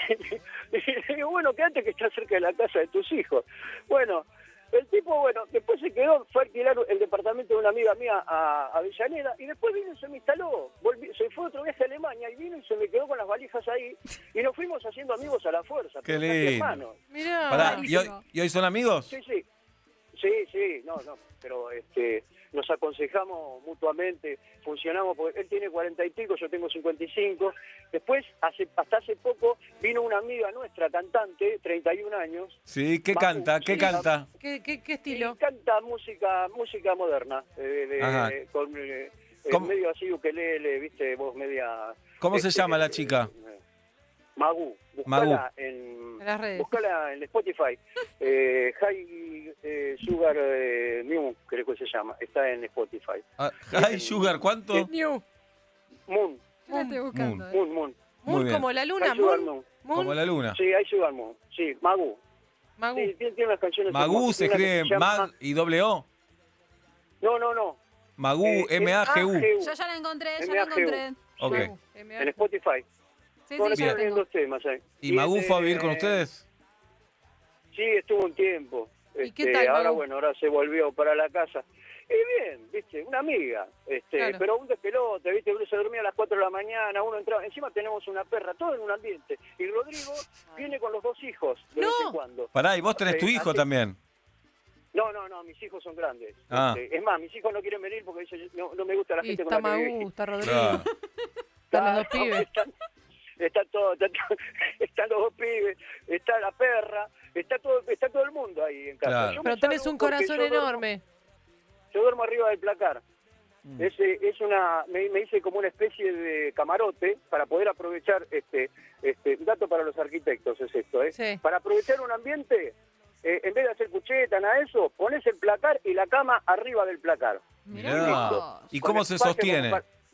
Le digo, bueno, quédate que está cerca de la casa de tus hijos. Bueno, el tipo, bueno, después se quedó, fue a alquilar el departamento de una amiga mía a a Avellaneda y después vino y se me instaló. Volví- se fue otro viaje a Alemania y vino y se me quedó con las valijas ahí y nos fuimos haciendo amigos a la fuerza. Qué pero casi lindo. hermanos. Mirá. Pará, ¿y hoy, Rarísimo. ¿y hoy son amigos? Sí, sí. Sí, sí, no, no, pero este nos aconsejamos mutuamente, funcionamos, porque él tiene cuarenta y pico, yo tengo cincuenta y cinco. Después, hace, hasta hace poco, vino una amiga nuestra, cantante, treinta y un años, Sí, ¿qué Vamos, canta? ¿Qué sí, canta? ¿Qué, qué, qué y estilo? canta música música moderna, eh, de- Ajá. con eh, eh, ¿Cómo? medio así ukelele, viste, voz media... ¿Cómo se este, llama la eh, chica? eh, Magu, Magu. buscala en... En las redes. Búscala en Spotify. Eh, High eh, Sugar eh, Moon, creo que se llama. Está en Spotify. Ah, High Sugar, ¿cuánto? New. Moon, Yo la estoy buscando. eh. Moon, Moon. Muy Moon bien. como la luna. High Sugar Moon. Moon. Moon. Como la luna. Sí, High Sugar Moon. Sí, Magu. Magu. Sí, tiene, tiene unas canciones. Magú hermosas. se Tiene una que escribe se llama- Mag y doble O. No, no, no. Magú, Eh, M A G U. Yo ya la encontré, ya la M A G U. encontré. Ok. Magu. M A. En Spotify. Sí, Bueno, sí, ya la tiene tengo. dos temas ahí. ¿Y Magú este, fue a vivir con ustedes? Sí, estuvo un tiempo. ¿Y qué Este, tal, ahora, Magu? bueno, ahora se volvió para la casa. Y bien, viste, una amiga, este, Claro. pero un despelote, viste, uno se dormía a las cuatro de la mañana, uno entraba, encima tenemos una perra, todo en un ambiente. Y Rodrigo viene con los dos hijos de No. vez en cuando. Pará, y vos tenés tu Sí, hijo así- también. No, no, no, mis hijos son grandes. Ah. Este, es más, mis hijos no quieren venir porque dicen, no, no me gusta la Y gente está con la que Magu, viví. está Rodrigo. Claro. Están los dos Claro, pibes. Están, está todo, está todo- están los dos pibes, está la perra, está todo, está todo el mundo ahí en casa. Claro. Yo me Pero tenés salgo un porque corazón yo duermo- enorme. Yo duermo arriba del placar. Mm. Es, eh, es una, me, me hice como una especie de camarote para poder aprovechar, este, este, dato para los arquitectos es esto, ¿eh? Sí. Para aprovechar un ambiente, eh, en vez de hacer cucheta, nada de eso, pones el placar y la cama arriba del placar. Mirá Mirá. vos. ¿Y Con cómo se espacio sostiene? como pa-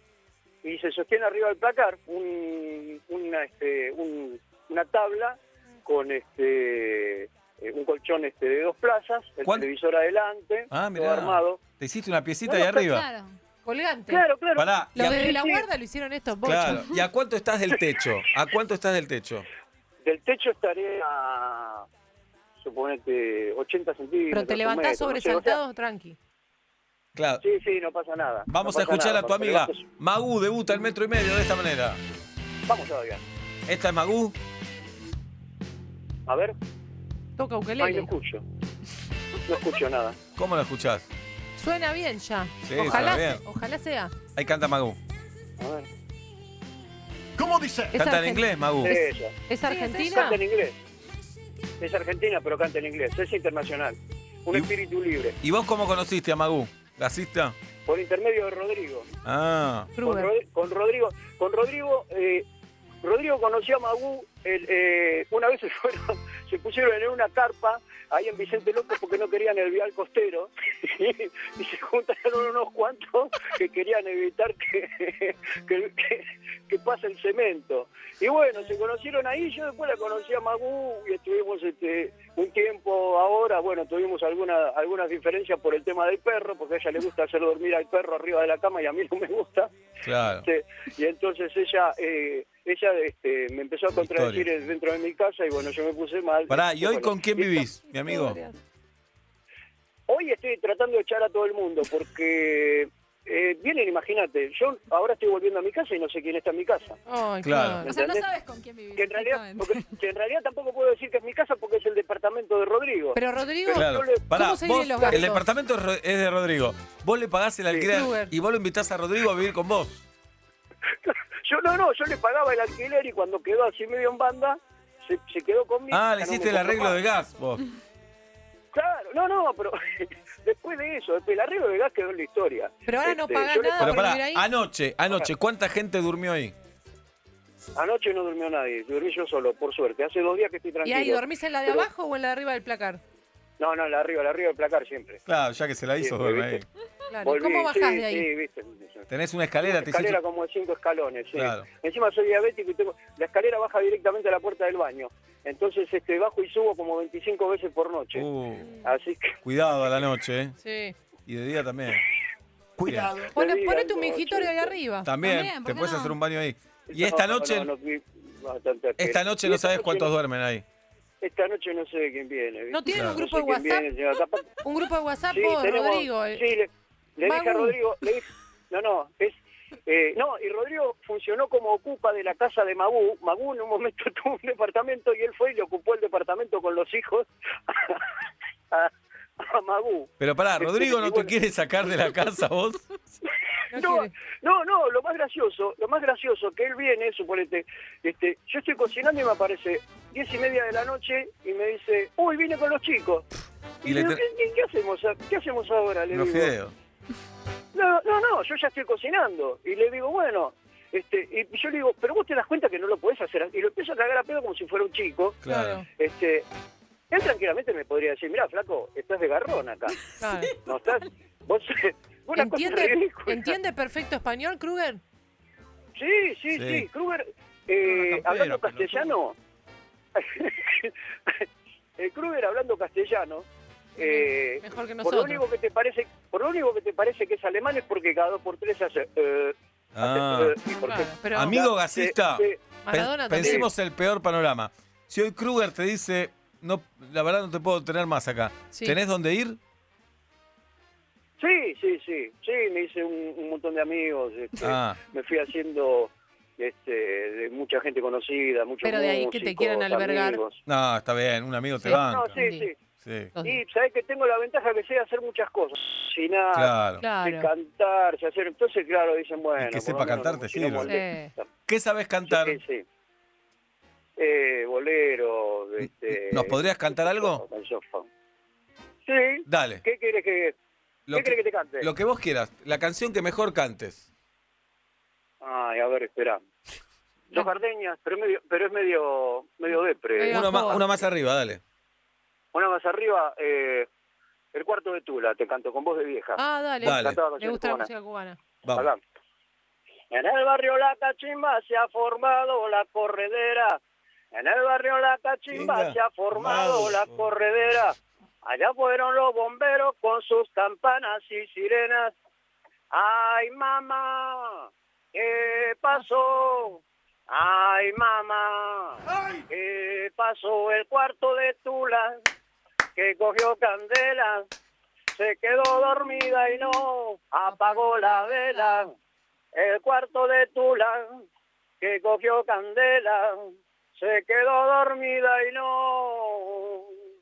Y se sostiene arriba del placar un, una, este, un- una tabla con este eh, un colchón este de dos plazas, el ¿Cuán- televisor adelante, Ah, todo mirá. armado. Te hiciste una piecita No, ahí no, arriba. Claro. Colgante. Claro, claro. Pará, y Los a- de la Sí, sí. guarda lo hicieron estos bochos. claro. ¿Y a cuánto estás del techo? ¿A cuánto estás del techo? Del techo estaré a, suponete, ochenta centímetros. Pero te un levantás metro, no sé, o sea, sobresaltado, tranqui. Claro. sí, sí, no pasa nada. Vamos no a pasa escuchar nada, a tu porque amiga. levanto- Magú debuta el metro y medio de esta manera. Vamos todavía. Esta es Magú. A ver. Toca Ay, no ukelele. escucho. No escucho nada. ¿Cómo lo escuchás? Suena bien ya. Sí, ojalá, suena bien. se- ojalá sea. Ahí canta Magú. A ver. ¿Cómo dice? Es Canta en argen- inglés, Magú. Ella. ¿Es argentina? Canta en inglés. Es argentina, pero canta en inglés. Es internacional. Un Y- espíritu libre. ¿Y vos cómo conociste a Magú? ¿Gasista? Por intermedio de Rodrigo. Ah, Con, Kruger. Rod- con Rodrigo, con Rodrigo, eh, Rodrigo conoció a Magú el, eh, una vez se fueron, se pusieron en una carpa ahí en Vicente López porque no querían el vial costero y se juntaron unos cuantos que querían evitar que, que, que, que pase el cemento. Y bueno, se conocieron ahí, yo después la conocí a Magú y estuvimos este, un tiempo ahora, bueno, tuvimos alguna, algunas diferencias por el tema del perro, porque a ella le gusta hacer dormir al perro arriba de la cama y a mí no me gusta. Claro. Este, y entonces ella... Eh, ella este, me empezó a contradecir Historia. dentro de mi casa y bueno, yo me puse mal. Pará, ¿y hoy Bueno, con quién y- vivís, mi amigo? Hoy estoy tratando de echar a todo el mundo porque eh, vienen, imagínate, yo ahora estoy volviendo a mi casa y no sé quién está en mi casa. Ay, Claro. O sea, no ¿Entendés? sabes con quién vivís. Que en realidad, exactamente. porque- que en realidad tampoco puedo decir que es mi casa porque es el departamento de Rodrigo. Pero Rodrigo, Claro. yo le- Pará, ¿Cómo se vos, dividen los gastos? el departamento es Ro- es de Rodrigo. Vos le pagás el alquiler Kruger. y vos lo invitás a Rodrigo a vivir con vos. Yo no, no, yo le pagaba el alquiler y cuando quedó así medio en banda, se, se quedó conmigo. Ah, ya le no hiciste me el compró arreglo más. de gas, vos. Claro, no, no, pero después de eso, después el arreglo de gas quedó en la historia. pero ahora no Este, pagás yo le nada Pero por pará, vivir ahí. anoche, anoche, ¿cuánta gente durmió ahí? Anoche no durmió nadie, dormí yo solo, por suerte. Hace dos días que estoy ¿Y tranquilo. ahí dormís en la de Pero- abajo o en la de arriba del placar? No, no, la arriba, la arriba del placar siempre. Claro, ya que se la hizo, Sí, duerme ahí. ¿viste? Claro. ¿Y Volví, cómo bajás sí, de ahí? Sí, viste. Tenés una escalera, te Escalera hiciste... como de cinco escalones, sí. Claro. Encima soy diabético y tengo... La escalera baja directamente a la puerta del baño. Entonces este bajo y subo como veinticinco veces por noche. Uh, Así que... cuidado a la noche, ¿eh? Sí. Y de día también. Cuidado. Pone- diga ponete un noche. mingitorio ahí arriba. También, También, ¿por te qué puedes no? hacer un baño ahí. Y esta No, noche, no, no, vi bastante esta asqueroso. noche Y no esta sabes noche cuántos no- duermen ahí. Esta noche no sé quién viene. ¿viste? ¿No tienen Claro. un No grupo sé de quién WhatsApp? viene, señora. Capaz- Un grupo de WhatsApp Sí, por tenemos- Rodrigo. eh. Sí, le, le dije a Magu. Rodrigo, le dije, no, no, es, eh, no, y Rodrigo funcionó como ocupa de la casa de Magú. Magú en un momento tuvo un departamento y él fue y le ocupó el departamento con los hijos a, a Magú. Pero pará, ¿Rodrigo no Y te bueno. quiere sacar de la casa vos? No No, quiere. no, no, lo más gracioso, lo más gracioso que él viene, suponete, este, yo estoy cocinando y me aparece diez y media de la noche y me dice, uy, vine con los chicos. Y Y, le le digo, te- ¿qué, qué hacemos? a- ¿Qué hacemos ahora? Le Unos digo. fideos. No, no, no, yo ya estoy cocinando. Y le digo, bueno, este, y yo le digo, pero vos te das cuenta que no lo podés hacer así. Y lo empiezo a cagar a pedo como si fuera un chico. Claro. Este, él tranquilamente me podría decir, mira, flaco, estás de garrón acá. Claro. No estás, vos, una cosa ¿Entiende, ridícula. ¿Entiende perfecto español, Kruger? Sí, sí, Sí. sí, Kruger, eh, Una hablando campera, castellano, eh, Kruger hablando castellano, eh, Mejor que por lo nosotros. único que te parece, por lo único que te parece que es alemán es porque cada dos por tres hace, eh, Ah. hace, eh, y porque- Claro, pero Amigo Sí, gasista, sí. Maradona pen- también. pensemos el peor panorama. Si hoy Kruger te dice, no, la verdad no te puedo tener más acá, Sí. ¿tenés dónde ir? Sí, sí, sí, sí, me hice un, un montón de amigos, este, Ah, me fui haciendo este, de mucha gente conocida, muchos Pero de ahí que te músicos, quieran albergar. amigos. no, está bien, un amigo te Sí. banca. No, sí, sí. Sí, Los- Y sabés que tengo la ventaja que sé hacer muchas cosas. Cocinar, claro. sé Claro. cantar, sé hacer. Entonces, claro, dicen, bueno. que por sepa lo menos cantar no te cocinamos sirve. el- ¿Qué sabes cantar? Sí, sí. Eh, bolero, este... ¿Nos podrías cantar algo? canción funk. Sí. Dale, ¿Qué quieres que, lo ¿qué que, querés que te cante? lo que vos quieras, la canción que mejor cantes. Ay, a ver, espera. Dos Gardeñas, pero es medio, pero es medio, medio depre. Medio Una, ma- joda. una más arriba, dale. Una más arriba, eh, El Cuarto de Tula, te canto con voz de vieja. Ah, dale. Dale. Cantaba Le canciones gusta la cubanas. música cubana. Vamos. Acá. En el barrio La Cachimba se ha formado la corredera. En el barrio La Cachimba Chinga. se ha formado Formado. la corredera. Allá fueron los bomberos con sus campanas y sirenas. Ay, mamá, ¿qué pasó? Ay, mamá, ¿qué pasó? El Cuarto de Tula, que cogió candela, se quedó dormida y no apagó la vela. El Cuarto de Tula, que cogió candela, se quedó dormida y no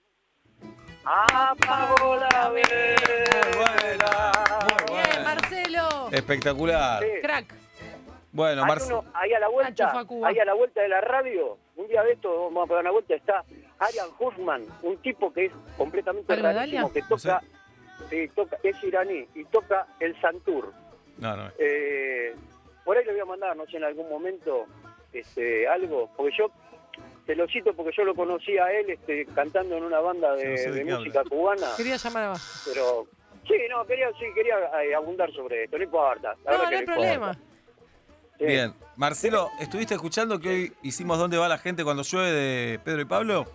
apagó la vela. Muy Bien, bueno. Marcelo. Espectacular. Sí. Crack. Bueno, Hay Marcelo. uno ahí a la vuelta, Ancho Facuba. ahí a la vuelta de la radio, un día de esto vamos a pegar una vuelta, está Arian Huffman, un tipo que es completamente ¿Algo de rarísimo, Alia? que toca, sí, toca, es iraní y toca el santur. No, no. Eh, por ahí le voy a mandar, no sé, en algún momento este, algo, porque yo te lo cito porque yo lo conocí a él este, cantando en una banda de, No sé de de qué música cubana. Quería llamar abajo. Pero, sí, no, quería, sí, quería eh, abundar sobre esto, no importa. la No, verdad no que hay importa. problema. Sí. Bien. Marcelo, ¿estuviste escuchando que hoy hicimos ¿Dónde va la gente cuando llueve de Pedro y Pablo?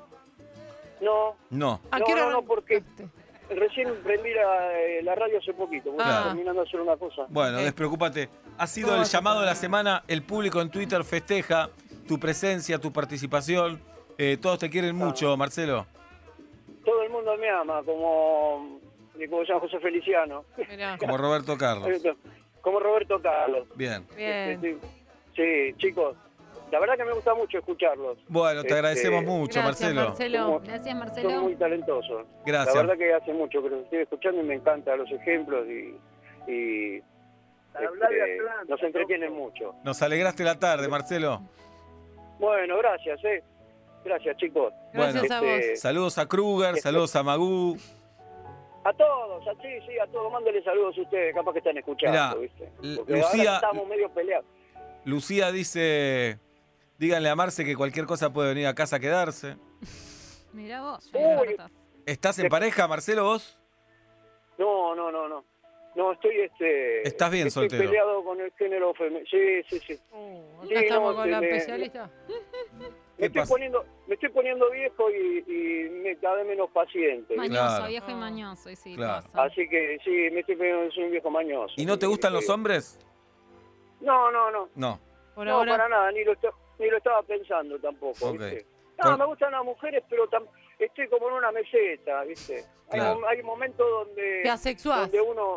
No, No. ¿A no, qué hora no, no, porque arrancaste? recién prendí la, eh, la radio hace poquito, porque Ah. estoy terminando de hacer una cosa. Bueno, Ok. despreocúpate. Ha sido ¿Cómo el vas a llamado de la poder? semana. El público en Twitter festeja tu presencia, tu participación. Eh, todos te quieren mucho, Marcelo. Todo el mundo me ama, como, eh, como se llama José Feliciano, Mirá. Como Roberto Carlos. como Roberto Carlos. Bien. Bien. Sí, sí, chicos, la verdad que me gusta mucho escucharlos. Bueno, te Este, agradecemos mucho, Gracias, Marcelo. Marcelo. Como- Gracias, Son Marcelo. muy talentosos. Gracias. La verdad que hace mucho que los estoy escuchando y me encantan los ejemplos y, y este, nos entretienen mucho. Nos alegraste la tarde, Marcelo. Bueno, gracias, eh. Gracias, chicos. Gracias Bueno, a vos. Este, Saludos a Kruger, saludos a Magú. A todos, a, sí, sí, a todos. Mándenle saludos a ustedes, capaz que están escuchando, Mirá, ¿viste? L- Porque Lucía- ahora estamos medio peleados. Lucía dice, díganle a Marce que cualquier cosa puede venir a casa a quedarse. Mirá vos. Uy. ya me cortás. ¿Estás en pareja, Marcelo, vos? No, no, no, no. No, estoy, este... Estás bien estoy soltero. peleado con el género femenino. Sí, sí, sí. Uh, Sí, acá estamos no, con la me- especialista. Me ¿Qué estoy, pasa? poniendo, me estoy poniendo viejo y, y me, cada vez menos paciente. ¿viste? Mañoso, Claro. viejo y Ah. mañoso. Y sí, Claro. pasa. Así que sí, me estoy poniendo, soy un viejo mañoso. ¿Y no te Sí, gustan sí. los hombres? No, no, no. No. Por No, ahora. para nada, ni lo, esta- ni lo estaba pensando tampoco, Ok. ¿viste? No, Con- me gustan las mujeres, pero tam- estoy como en una meseta, ¿viste? Hay, Claro. mom- hay momentos donde, Te asexuás. donde uno...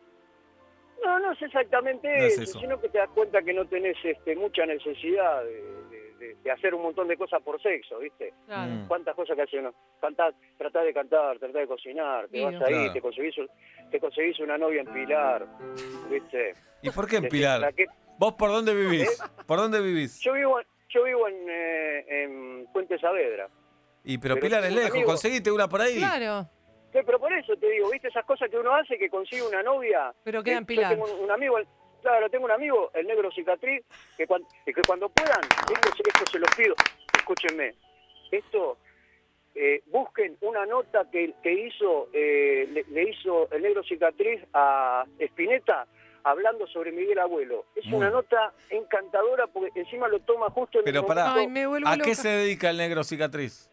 No, no es exactamente No es eso, eso. sino que te das cuenta que no tenés este, mucha necesidad de, de- de- de hacer un montón de cosas por sexo, ¿viste? Claro. Mm. ¿Cuántas cosas que hace uno? Cantar, tratar de cantar, tratar de cocinar, te Digo. vas ahí, Claro. te, conseguís, un- te conseguís una novia en Pilar, ¿viste? ¿Y por qué en Decís, Pilar? ¿para qué? ¿Vos por dónde vivís? ¿Eh? ¿Por dónde vivís? Yo vivo, en- yo vivo en, eh, en Puente Saavedra. Y pero pero Pilar es tengo un lejos, amigo- conseguiste una por ahí. Claro. Sí, pero por eso te digo, ¿viste esas cosas que uno hace que consigue una novia? Pero queda en Eh, Pilar. Yo tengo un, un amigo, el- claro, tengo un amigo, el negro cicatriz, que, cuan- que cuando puedan, esto, se- esto se los pido, escúchenme, esto, eh, busquen una nota que, que hizo, eh, le, le hizo el negro cicatriz a Spinetta hablando sobre Miguel Abuelo. Es Muy una bien. nota encantadora porque encima lo toma justo en Pero el pará. momento... Ay, me vuelvo ¿A loca. qué se dedica el negro cicatriz?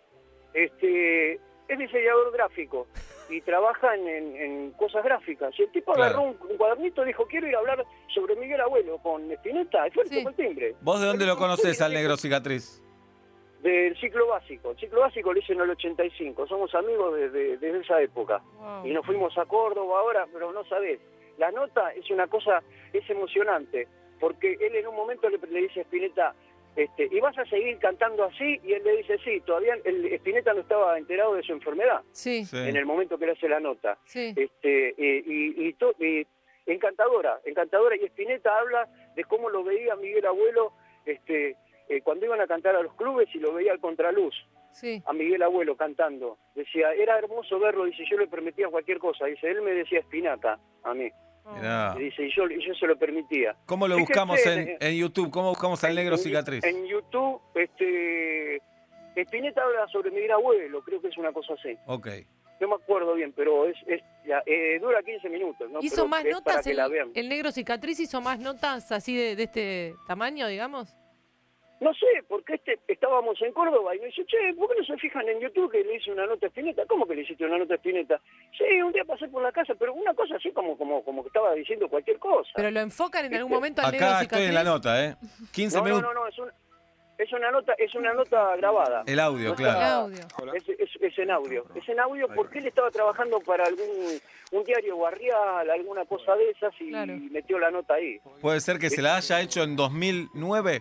Este, es diseñador gráfico y trabaja en, en- en cosas gráficas. Y el tipo Claro. agarró un, un cuadernito y dijo, quiero ir a hablar sobre Miguel Abuelo con Spinetta. Y fue, Sí. tocó el timbre. ¿Vos de dónde lo conocés al negro cicatriz? Del ciclo básico. El ciclo básico lo hice en el ochenta y cinco. Somos amigos desde, desde esa época. Wow. Y nos fuimos a Córdoba ahora, pero no sabés. La nota es una cosa, es emocionante. Porque él en un momento le, le dice a Spinetta, este, ¿y vas a seguir cantando así? Y él le dice, sí, todavía el Spinetta no estaba enterado de su enfermedad. Sí, Sí. En el momento que le hace la nota. sí. Este, eh, y, y, to- y encantadora, encantadora. Y Spinetta habla de cómo lo veía Miguel Abuelo este, eh, cuando iban a cantar a los clubes y lo veía al contraluz, Sí. a Miguel Abuelo cantando. Decía, era hermoso verlo, dice, yo le permitía cualquier cosa. Dice, él me decía Spinetta a mí. Mirá. Y dice, y yo, y yo se lo permitía. ¿Cómo lo Fíjense, buscamos en, eh, en YouTube? ¿Cómo buscamos al negro en- cicatriz? En YouTube, este, Spinetta habla sobre Miguel Abuelo, creo que es una cosa así. Ok. No me acuerdo bien, pero es, es ya, eh, dura quince minutos. ¿no? ¿Hizo Pero más es para notas que el, la vean. el negro cicatriz? ¿Hizo más notas así de, de este tamaño, digamos? No sé, porque este, estábamos en Córdoba y me dice, che, ¿por qué no se fijan en YouTube que le hice una nota a Spinetta? ¿Cómo que le hiciste una nota a Spinetta? Sí, un día pasé por la casa, pero una cosa así como como como que estaba diciendo cualquier cosa. Pero lo enfocan en algún momento al negro Acá cicatriz. estoy en la nota, ¿eh? quince no, no, minutos. no, no, es, un- es una nota es una nota grabada. El audio, No El claro. audio. Es, es- es en audio. Es en audio porque él estaba trabajando para algún un diario barrial, alguna cosa de esas y Claro. metió la nota ahí. ¿Puede ser que se la haya hecho en dos mil nueve?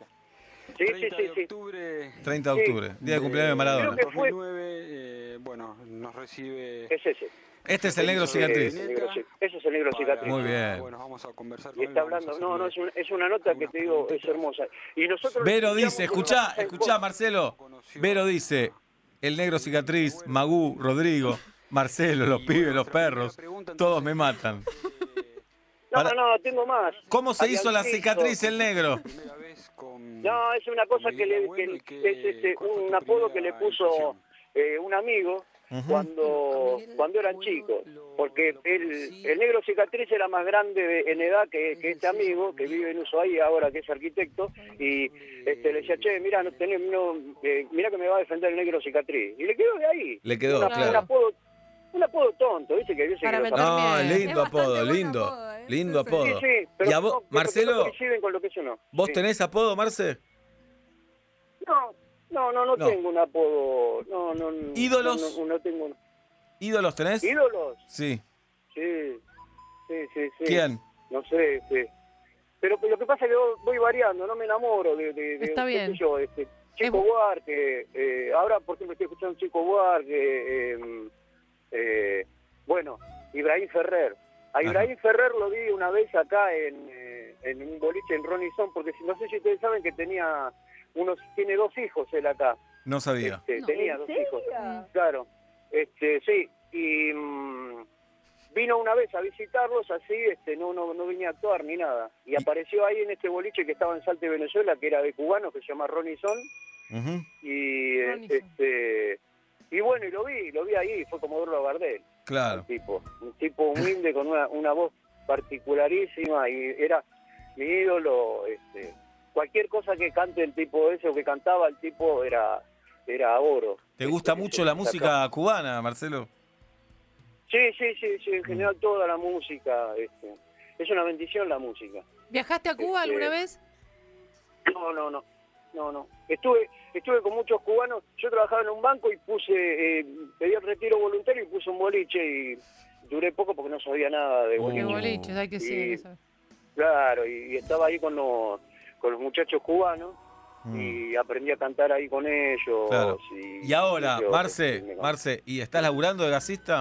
Sí, sí, treinta sí, de sí. octubre treinta de Sí. octubre, día de cumpleaños de Maradona. Creo que fue- dos mil nueve, eh, bueno, nos recibe... Es ese. Este es el negro Ese cicatriz. es el negro ci- Ese es el negro para- cicatriz. Muy bien. Bueno, vamos a conversar Y con él, está vamos a hablando, no, no, es, hacerle un- es una nota que te digo, es hermosa. Y nosotros Vero estudiamos dice, en una escuchá, casa en escuchá, Córdoba. Marcelo. Vero dice, el negro cicatriz, Magú, Rodrigo, Marcelo, los pibes, los perros, todos me matan. No, Para- no, tengo más. ¿Cómo se hizo la Adriancito. cicatriz el negro? primera vez con No, es una cosa que, le, que, que es este, un apodo que le puso eh, un amigo Ujú. cuando cuando eran chicos, porque el, el negro cicatriz era más grande de- en edad que, que este amigo que vive en Ushuaia ahora, que es arquitecto, y este, le decía, che, mira, no tenés, no, eh, mira que me va a defender el negro cicatriz, y le quedó de ahí. Le quedó, Una- claro. un apodo, un apodo tonto, ¿viste? Que dice Para que lo meter pasa- No, También. lindo Es bastante apodo, buen lindo. apodo, ¿eh? Lindo Sí, sí. Sí, apodo. sí, pero ¿Y a no, vos, que- que no Marcelo, coinciden con lo que yo no. vos Sí. tenés apodo, Marce? No, no, no, no, No. tengo un apodo. No, no, no, ¿Ídolos? No, no, no tengo. ¿Ídolos tenés? ¿Ídolos? Sí. Sí, sí, sí, sí. ¿Quién? No sé, sí. Pero lo que pasa es que yo voy variando, no me enamoro de, de, de Está qué bien. sé yo, este, Chico Buarque, eh, ahora por ejemplo estoy escuchando Chico Buarque, eh, eh, bueno, Ibrahim Ferrer. A Ibrahim Ferrer lo vi una vez acá en, eh, en un boliche en Ronison, porque si- no sé si ustedes saben que tenía unos, tiene dos hijos él acá. No sabía. Este, tenía dos hijos. Claro, este, sí, y mm, vino una vez a visitarlos así, este, no, no, no venía a actuar ni nada. Y apareció ahí en este boliche que estaba en Salte, Venezuela, que era de cubanos, que se llama Ronison, Ujú. y eh, Ronison. este y bueno, y lo vi, lo vi ahí, fue como verlo a Gardel, Claro. un tipo, un tipo humilde con una, una voz particularísima, y era mi ídolo, este, cualquier cosa que cante el tipo ese o que cantaba el tipo era, era oro. ¿Te gusta Este, mucho la sacaba- música cubana, Marcelo? Sí, sí, sí, sí, en general toda la música, este, es una bendición la música. ¿Viajaste a Cuba Este, alguna vez? No, no, no, no, no. Estuve, estuve con muchos cubanos, yo trabajaba en un banco y puse, eh, pedí el retiro voluntario y puse un boliche y duré poco porque no sabía nada de Oh. boliche. Qué boliches, hay que Y- sí, hay que saber. Claro, y, y estaba ahí con los, con los muchachos cubanos Mm. y aprendí a cantar ahí con ellos. Claro. Y, Y ahora, y yo, Marce, este, me- Marce, ¿y estás laburando de gasista?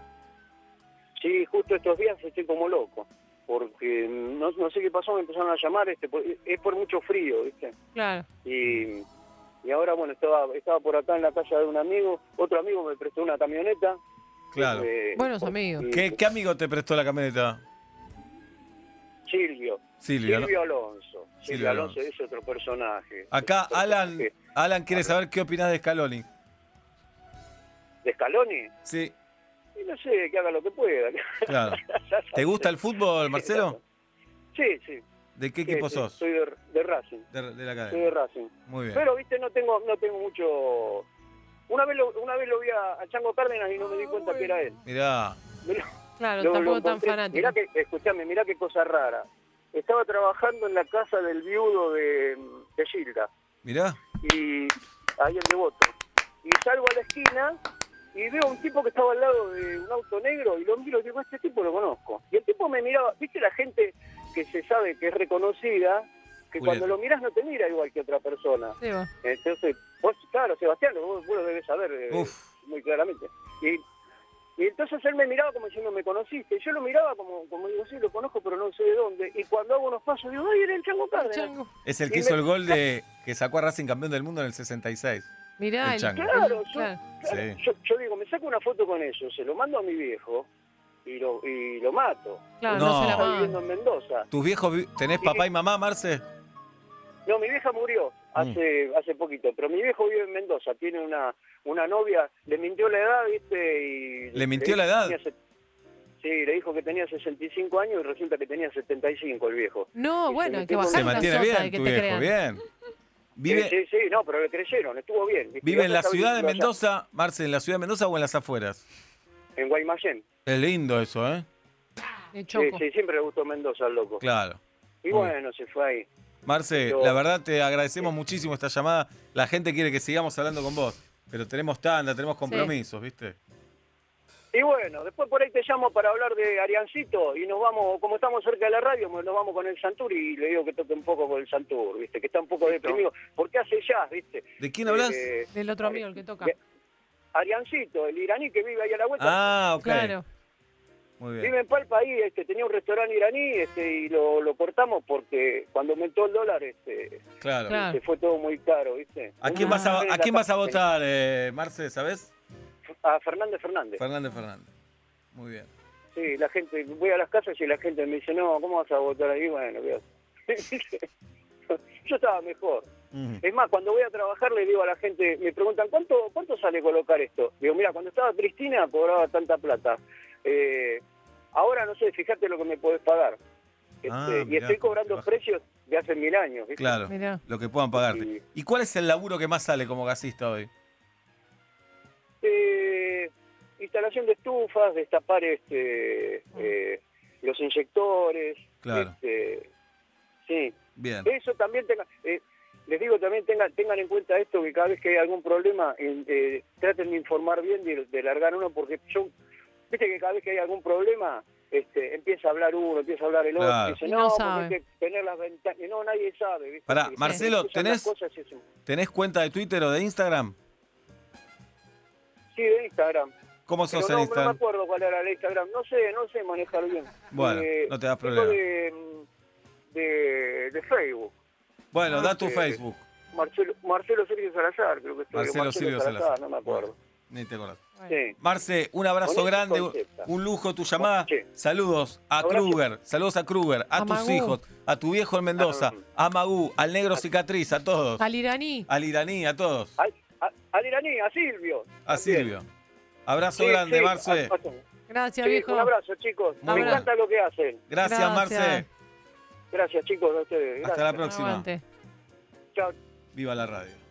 Sí, justo estos días estoy como loco, porque no, no sé qué pasó, me empezaron a llamar, este, por- es por mucho frío, ¿viste? Claro. Y, y ahora, bueno, estaba estaba por acá en la casa de un amigo, otro amigo me prestó una camioneta. Claro. eh, Buenos amigos. y- ¿Qué, qué amigo te prestó la camioneta? Silvio. Silvio, ¿no? Silvio Alonso. Silvio, Silvio Alonso. Alonso. es otro personaje. Acá Otro Alan, personaje. Alan quiere saber qué opinás de Scaloni. ¿De Scaloni? Sí, Y no sé, que haga lo que pueda. claro. ¿Te gusta el fútbol, Marcelo? Sí, sí. ¿De qué sí, equipo sí, sos? Soy de, de Racing. De, de la Soy de academia. Racing. Muy bien. Pero, viste, no tengo no tengo mucho... Una vez lo, una vez lo vi a, a Chango Cárdenas y no me di cuenta que era él. Mirá, Me lo- Claro, lo- lo tampoco tan encontré. fanático. Mirá que, escuchame, mirá qué cosa rara. Estaba trabajando en la casa del viudo de, de Gilda, mirá. y ahí en Devoto. Y salgo a la esquina y veo un tipo que estaba al lado de un auto negro y lo miro y digo, este tipo lo conozco. Y el tipo me miraba, viste la gente que se sabe que es reconocida, que Julieta. cuando lo miras no te mira igual que otra persona. Sí, va. Entonces, vos, claro, Sebastián, vos, vos lo debes saber eh, Uf. muy claramente. Y, y entonces él me miraba como diciendo, ¿me conociste? Y yo lo miraba como, como digo, sí, lo conozco, pero no sé de dónde. Y cuando hago unos pasos, digo, ¡ay, era el Chango Cárdenas! Chango. Es el Y que hizo me- el gol de que sacó a Racing campeón del mundo en el sesenta y seis. Mirá, El el, Chango. Claro, yo, claro. claro, Sí. yo, yo digo, me saco una foto con eso, se lo mando a mi viejo y lo, y lo mato. Claro, No. no, se la Está manda. viviendo en Mendoza. ¿Tus viejos vi- tenés papá y mamá, Marce? No, mi vieja murió hace hace poquito, pero mi viejo vive en Mendoza, tiene una una novia, le mintió la edad, ¿viste? Y ¿Le mintió dijo la que edad? tenía se- Sí, le dijo que tenía sesenta y cinco años y resulta que tenía setenta y cinco el viejo. No, Y bueno, se hay que metió con- bajar Se la mantiene sota de bien que tu te viejo, crean. bien. Sí, ¿Vive, sí, sí, no, pero le creyeron, estuvo bien. ¿viste? ¿Vive Y en la otro está ciudad de viviendo allá, Mendoza, Marce, en la ciudad de Mendoza o en las afueras? En Guaymallén. Es lindo eso, ¿eh? El Sí, choco. sí, siempre le gustó Mendoza al loco. Claro. Y Muy bueno, se fue ahí. Marce, Pero- la verdad te agradecemos muchísimo esta llamada. La gente quiere que sigamos hablando con vos, pero tenemos tanda, tenemos compromisos, ¿viste? Y bueno, después por ahí te llamo para hablar de Ariancito y nos vamos, como estamos cerca de la radio, nos vamos con el Santur y le digo que toque un poco con el Santur, ¿viste? Que está un poco deprimido, porque hace jazz, ¿viste? ¿De quién hablas? Eh, Del otro amigo, el que toca. de- Ariancito, el iraní que vive ahí a la vuelta. Ah, ok. Claro. Muy bien. Vive en Palpa ahí, este, tenía un restaurante iraní este, y lo, lo cortamos porque cuando aumentó el dólar este, Claro. Claro. se fue todo muy caro, ¿viste? ¿A quién Un vas a, montón en a la quién vas a calle. votar, eh, Marce, sabes? A Fernández Fernández. Fernández Fernández. Muy bien. Sí, la gente, voy a las casas y la gente me dice, no, ¿cómo vas a votar ahí? Bueno, voy a- yo estaba mejor. Mm. Es más, cuando voy a trabajar le digo a la gente, me preguntan, ¿cuánto cuánto sale colocar esto? Digo, mira, cuando estaba Cristina cobraba tanta plata. Eh, ahora no sé, fíjate lo que me podés pagar. Este, Ah, y mirá, estoy cobrando baja. precios de hace mil años. ¿viste? Claro, Mirá. lo que puedan pagarte. Sí. ¿Y cuál es el laburo que más sale como gasista hoy? Eh, instalación de estufas, destapar este, eh, los inyectores. Claro. Este, sí. Bien. Eso también tenga, eh, les digo también tengan tengan en cuenta esto, que cada vez que hay algún problema en- eh, traten de informar bien de, de largar uno, porque yo, viste que cada vez que hay algún problema este, empieza a hablar uno, empieza a hablar el otro, Claro. y dice, Y no, no porque sabe. hay que tener las ventanas, y no, nadie sabe. ¿viste? Pará, Que- Marcelo, que usan las ¿tenés- cosas y eso. ¿Tenés cuenta de Twitter o de Instagram? Sí, de Instagram. ¿Cómo Pero sos no, en no me Instagram? acuerdo cuál era el Instagram, no sé, no sé manejar bien. Bueno, Eh, no te das tengo problema. De, de, de Facebook. Bueno, da tu Eh, Facebook. Marcelo, Marcelo Sergio Salazar, creo que estoy. Marcelo Silvio Salazar. no me acuerdo. Ni te acordás. Sí. Marce, un abrazo Con eso grande, un, concepta. un lujo tu llamada. Sí. Saludos a Abrazo. Kruger, saludos a Kruger, a, A tus Magú. hijos, a tu viejo en Mendoza, a Magú, al negro cicatriz, a todos. Al iraní. Al iraní, a todos. Al, a- al iraní, a Silvio. A también. Silvio. Abrazo Sí, grande, sí, Marce. a- a- Gracias, sí, viejo. un abrazo, chicos. Muy Me bueno. encanta lo que hacen. Gracias, Gracias. Marce. Gracias, chicos, a ustedes. Hasta la Gracias. próxima. Aguante. Chao. Viva la radio.